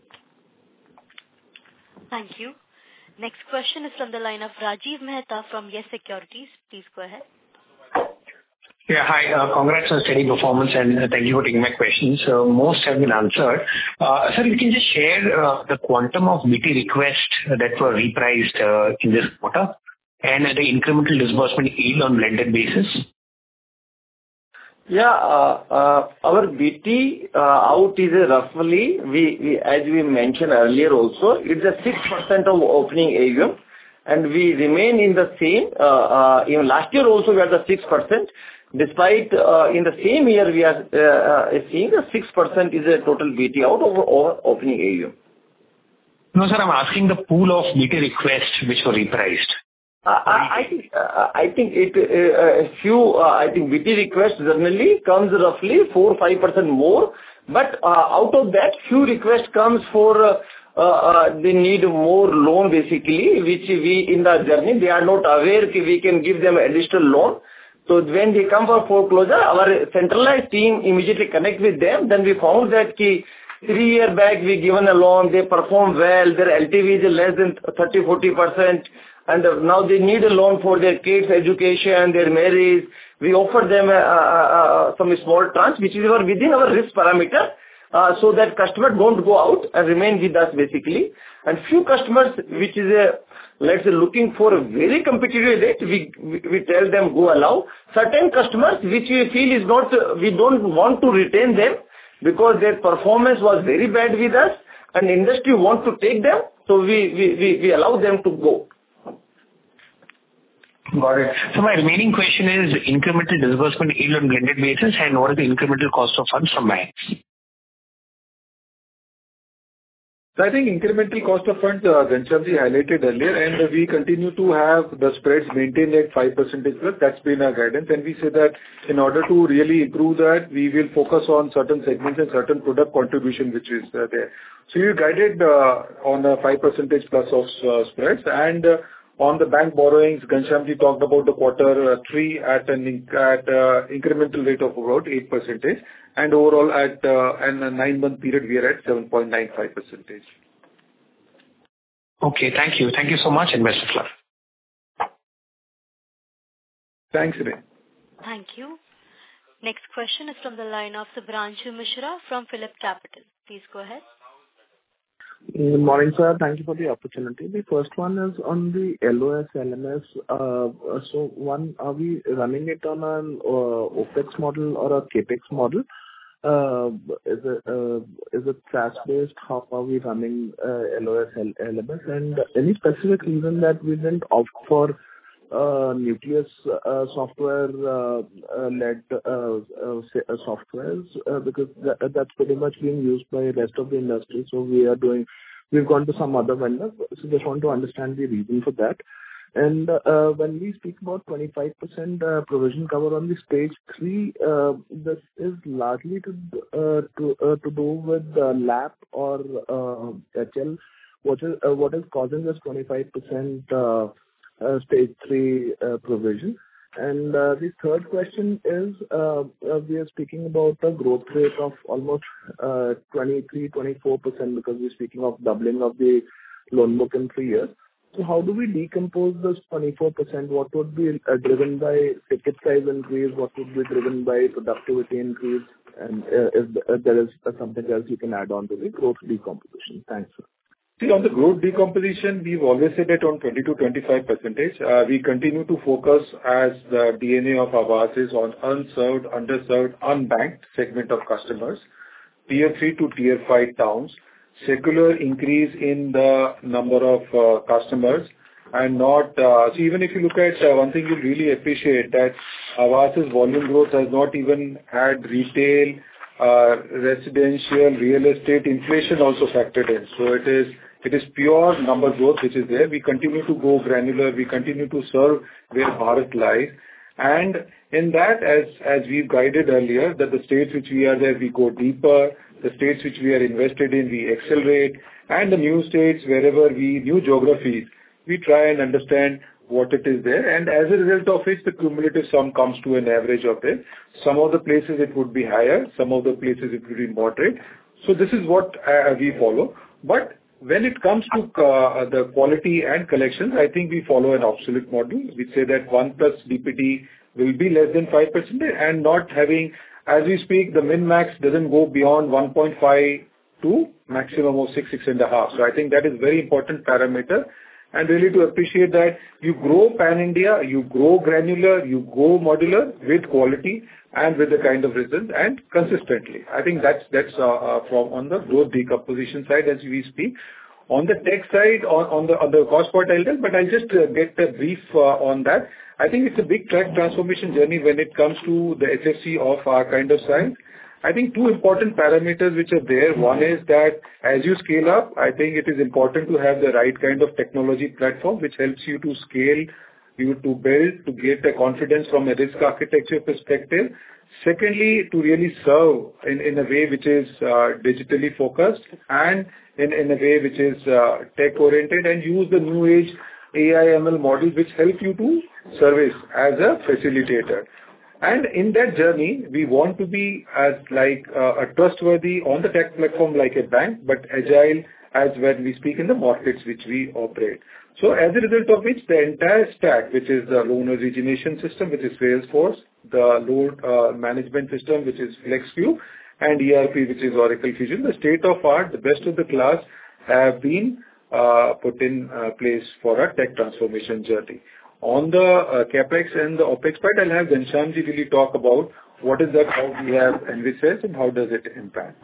Thank you. Next question is from the line of Rajiv Mehta from Yes Securities. Please go ahead. Yeah, hi. Congrats on steady performance and thank you for taking my questions. Most have been answered. Sir, you can just share the quantum of BT requests that were repriced in this quarter and the incremental disbursement yield on blended basis. Yeah, our BT out is roughly, we as we mentioned earlier also, it's a 6% of opening AUM, and we remain in the same. Even last year also we had the 6%. Despite in the same year we are seeing the 6% is a total BT out over opening AUM. No, sir, I'm asking the pool of BT requests which were repriced. I think BT request generally comes roughly 4-5% more, but out of that, few requests comes for they need more loan basically, which we in the journey they are not aware that we can give them additional loan. So when they come for foreclosure, our centralized team immediately connect with them. Then we found that 3 years back we given a loan, they perform well, their LTV is less than 30-40%. And now they need a loan for their kids' education, their marriage. We offer them some small tranche, which is within our risk parameter, so that customers don't go out and remain with us basically. And few customers, which is let's say looking for a very competitive rate, we tell them go allow. Certain customers, which we feel is not, we don't want to retain them because their performance was very bad with us, and industry want to take them, so we allow them to go. Got it. So my remaining question is incremental disbursement yield on blended basis and what is the incremental cost of funds from banks? So I think incremental cost of funds, Ghanshyamji highlighted earlier, and we continue to have the spreads maintained at 5% plus. That's been our guidance, and we say that in order to really improve that, we will focus on certain segments and certain product contribution which is there. So you guided on a 5% plus of spreads, and on the bank borrowings, Ghanshyamji talked about the quarter 3 at incremental rate of about 8%, and overall at a 9-month period we are at 7.95%. Okay, thank you. Thank you so much and best of luck. Thanks, Ray. Thank you. Next question is from the line of Subhranshu Mishra from Phillip Capital. Please go ahead. Good morning, sir. Thank you for the opportunity. The first one is on the LOS, LMS. So one, are we running it on an OPEX model or a CAPEX model? Is it SaaS-based? How are we running LOS, LMS? And any specific reason that we didn't opt for Nucleus software led softwares, because that's pretty much being used by the rest of the industry. So we've gone to some other vendor. So just want to understand the reason for that. And when we speak about 25% provision cover on the stage 3, this is largely to do with LAP or HL. What is causing this 25% stage 3 provision? And the third question is, we are speaking about a growth rate of almost 23-24% because we're speaking of doubling of the loan book in 3 years. So how do we decompose this 24%? What would be driven by ticket size increase? What would be driven by productivity increase? And if there is something else you can add on to the growth decomposition. Thanks, sir. See, on the growth decomposition, we've always said it on 20-25%. We continue to focus as the DNA of Aavas is on unserved, underserved, unbanked segment of customers, tier 3 to tier 5 towns, secular increase in the number of customers, and not so even if you look at one thing, you'll really appreciate that Aavas's volume growth has not even had retail, residential, real estate, inflation also factored in. So it is pure number growth which is there. We continue to go granular. We continue to serve where Bharat lies. And in that, as we've guided earlier, that the states which we are there, we go deeper. The states which we are invested in, we accelerate. And the new states, new geographies, we try and understand what it is there. And as a result of which, the cumulative sum comes to an average of it. Some of the places it would be higher. Some of the places it would be moderate. So this is what we follow. But when it comes to the quality and collections, I think we follow an absolute model. We say that 1 plus DPD will be less than 5% and not having, as we speak, the min-max doesn't go beyond 1.5 to maximum of 6.5. So I think that is very important parameter. And really to appreciate that you grow pan-India, you grow granular, you go modular with quality and with the kind of results and consistently. I think that's from on the growth decomposition side as we speak. On the tech side, on the cost part I'll tell, but I'll just get a brief on that. I think it's a big track transformation journey when it comes to the HFC of our kind of size. I think 2 important parameters which are there. One is that as you scale up, I think it is important to have the right kind of technology platform which helps you to scale, you to build, to get the confidence from a risk architecture perspective. Secondly, to really serve in a way which is digitally focused and in a way which is tech-oriented and use the new age AI ML models which help you to service as a facilitator. And in that journey, we want to be as like a trustworthy on the tech platform like a bank, but agile as when we speak in the markets which we operate. So as a result of which, the entire stack, which is the loan origination system, which is Salesforce, the loan management system, which is FlexView, and ERP, which is Oracle Fusion, the state of art, the best of the class, have been put in place for a tech transformation journey. On the CapEx and the OpEx part, I'll have Ghanshyamji really talk about what is that, how we have envisaged and how does it impact.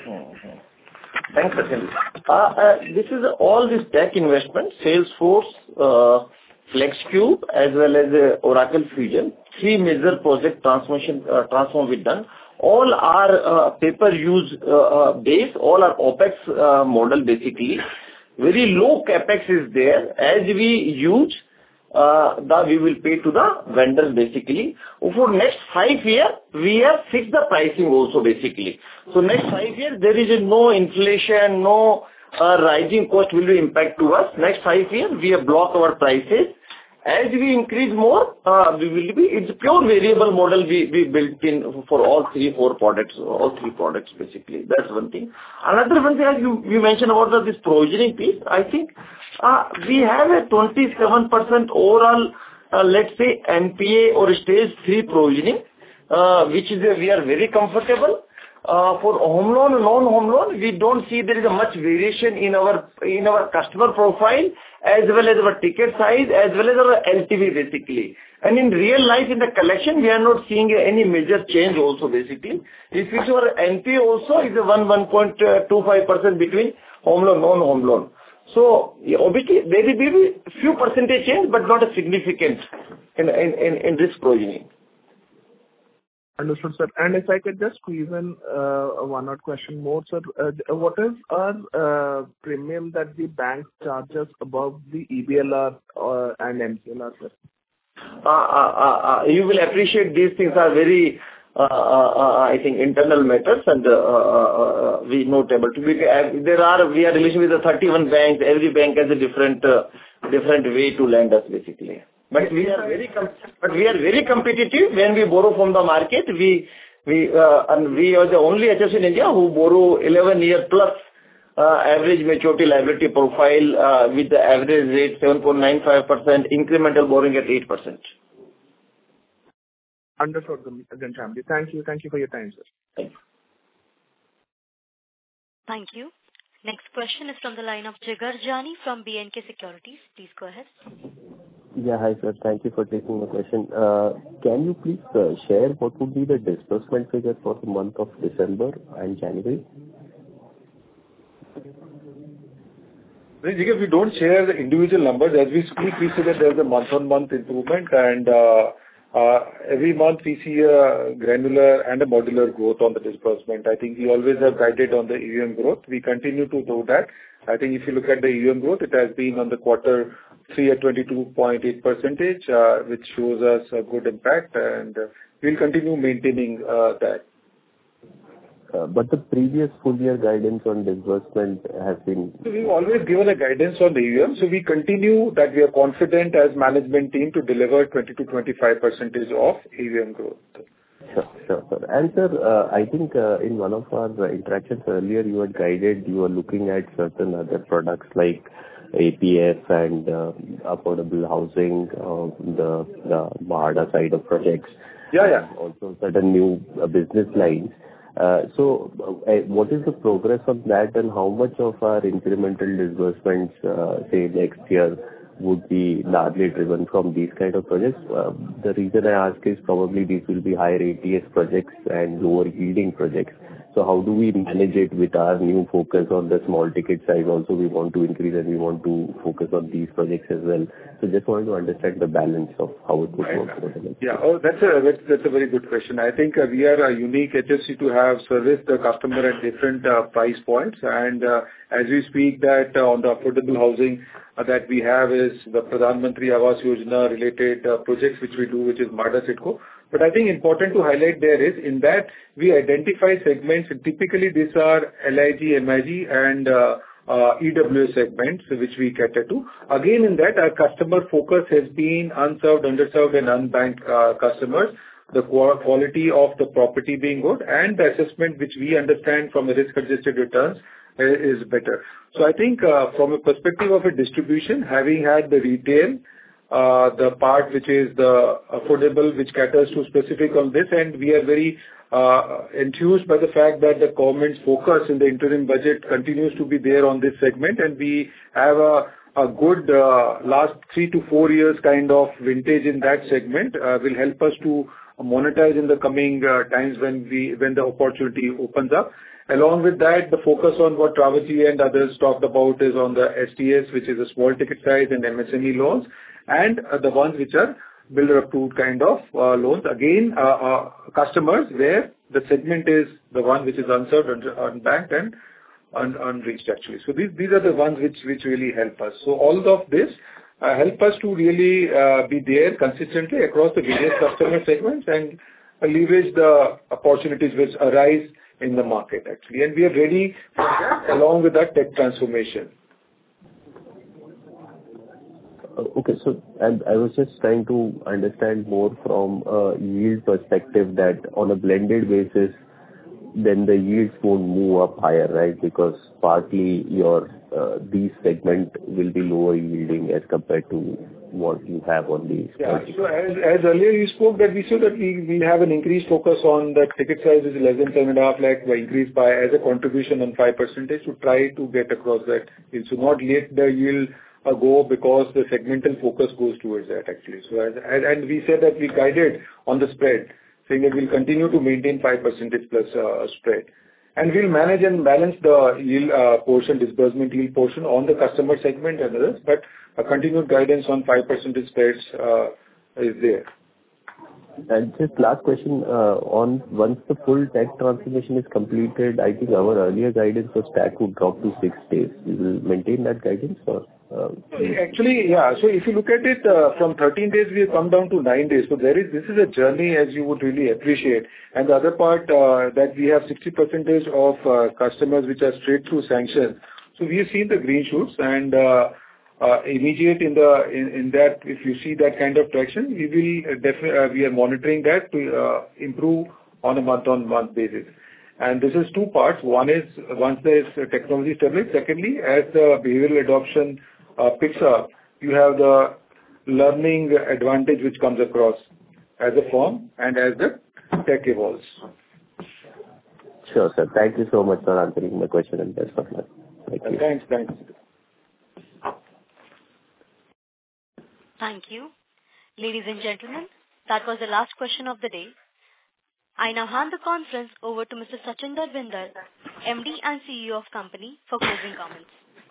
Thanks, Sachin. This is all this tech investment, Salesforce, FlexCube, as well as Oracle Fusion. 3 major project transform we've done. All are pay-per-use base, all are OpEx model basically. Very low CapEx is there. As we use, we will pay to the vendors basically. For next 5 years, we have fixed the pricing also basically. So next 5 years, there is no inflation, no rising cost will be impact to us. Next 5 years, we have blocked our prices. As we increase more, it's a pure variable model we built in for all 3 products basically. That's one thing. Another one thing, as you mentioned about this provisioning piece, I think we have a 27% overall, let's say NPA or stage 3 provisioning, which is we are very comfortable. For home loan and non-home loan, we don't see there is a much variation in our customer profile as well as our ticket size as well as our LTV basically. And in real life in the collection, we are not seeing any major change also basically. If it's our NPA also is a 1.25% between home loan, non-home loan. So obviously there will be a few percentage change, but not a significant in risk provisioning. Understood, sir. And if I could just squeeze in one odd question more, sir. What is our premium that the bank charges above the EBLR and MCLR, sir? You will appreciate these things are very, I think, internal matters and we not able to. We are relation with the 31 banks. Every bank has a different way to lend us basically. But we are very competitive when we borrow from the market. We are the only HFC in India who borrow 11 year plus average maturity liability profile with the average rate 7.95%, incremental borrowing at 8%. Understood, Ghanshyamji. Thank you. Thank you for your time, sir. Thank you. Thank you. Next question is from the line of Jigar Jani from B&K Securities. Please go ahead. Yeah, hi, sir. Thank you for taking the question. Can you please share what would be the disbursement figure for the month of December and January? Jigar, we don't share the individual numbers. As we speak, we see that there's a month-on-month improvement, and every month we see a granular and a modular growth on the disbursement. I think we always have guided on the AUM growth. We continue to do that. I think if you look at the AUM growth, it has been on the quarter 3 at 22.8%, which shows us a good impact, and we'll continue maintaining that. But the previous full year guidance on disbursement has been... We've always given a guidance on the AUM, so we continue that we are confident as management team to deliver 20-25% of AUM growth. Sure. And sir, I think in one of our interactions earlier, you had guided, you were looking at certain other products like APF and affordable housing, the MHADA side of projects. Yeah. Also certain new business lines. So what is the progress on that, and how much of our incremental disbursements, say next year, would be largely driven from these kind of projects? The reason I ask is probably these will be higher ATS projects and lower yielding projects. So how do we manage it with our new focus on the small ticket size? Also, we want to increase and we want to focus on these projects as well. So just wanted to understand the balance of how it would work for the next year. That's a very good question. I think we are a unique HFC to have serviced the customer at different price points. And as we speak that on the affordable housing that we have is the Pradhan Mantri Awas Yojana related projects which we do, which is MHADA CIDCO. But I think important to highlight there is in that we identify segments, and typically these are LIG, MIG and EWS segments which we cater to. Again, in that our customer focus has been unserved, underserved and unbanked customers. The quality of the property being good and the assessment which we understand from the risk-adjusted returns is better. So I think from a perspective of a distribution, having had the retail, the part which is the affordable, which caters to specific on this, and we are very enthused by the fact that the government's focus in the interim budget continues to be there on this segment, and we have a good last 3 to 4 years kind of vintage in that segment will help us to monetize in the coming times when the opportunity opens up. Along with that, the focus on what Rawatji and others talked about is on the STS, which is a small ticket size and MSME loans, and the ones which are builder approved kind of loans. Again, customers where the segment is the one which is unserved, unbanked and unreached actually. So these are the ones which really help us. So all of this help us to really be there consistently across the various customer segments and leverage the opportunities which arise in the market actually. And we are ready for that along with that tech transformation. Okay, so I was just trying to understand more from a yield perspective that on a blended basis, then the yields won't move up higher, right? Because partly your these segment will be lower yielding as compared to what you have on these. Yeah. So as earlier you spoke that we said that we have an increased focus on the ticket size is less than 7.5 lakh by increase by as a contribution on 5% to try to get across that. It should not let the yield go because the segmental focus goes towards that actually. So and we said that we guided on the spread, saying that we'll continue to maintain 5% plus spread. And we'll manage and balance the yield portion, disbursement yield portion on the customer segment and others, but a continued guidance on 5% spreads is there. And just last question, on once the full tech transformation is completed, I think our earlier guidance was stack would drop to 6 days. We will maintain that guidance or? Actually, yeah. So if you look at it, from 13 days, we have come down to 9 days. So this is a journey as you would really appreciate. And the other part, that we have 60% of customers which are straight through sanction. So we have seen the green shoots and immediate in that, if you see that kind of traction, we will definitely, we are monitoring that to improve on a month-on-month basis. And this is two parts. One is once there is technology stability. Secondly, as the behavioral adoption picks up, you have the learning advantage which comes across as a firm and as the tech evolves. Sure, sir. Thank you so much for answering my question and best of luck. Thank you. Thanks. Thank you. Ladies and gentlemen, that was the last question of the day. I now hand the conference over to Mr. Sachinder Bhinder, MD and CEO of company, for closing comments.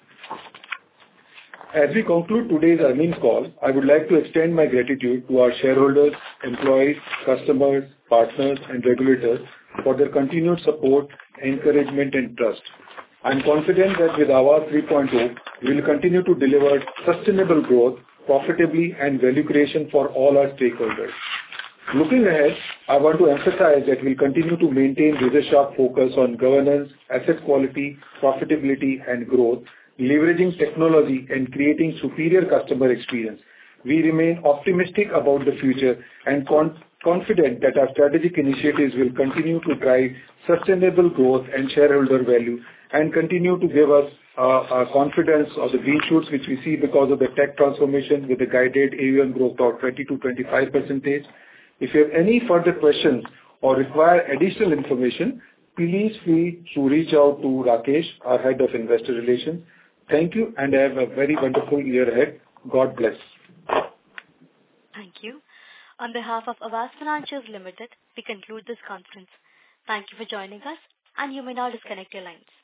As we conclude today's earnings call, I would like to extend my gratitude to our shareholders, employees, customers, partners, and regulators for their continued support, encouragement, and trust. I'm confident that with Aavas 3.0, we will continue to deliver sustainable growth, profitably, and value creation for all our stakeholders. Looking ahead, I want to emphasize that we'll continue to maintain razor-sharp focus on governance, asset quality, profitability, and growth, leveraging technology and creating superior customer experience. We remain optimistic about the future and confident that our strategic initiatives will continue to drive sustainable growth and shareholder value and continue to give us confidence of the green shoots which we see because of the tech transformation with the guided AUM growth of 20-25%. If you have any further questions or require additional information, please feel free to reach out to Rakesh, our Head of Investor Relations. Thank you and have a very wonderful year ahead. God bless. Thank you. On behalf of Aavas Financiers Limited, we conclude this conference. Thank you for joining us, and you may now disconnect your lines.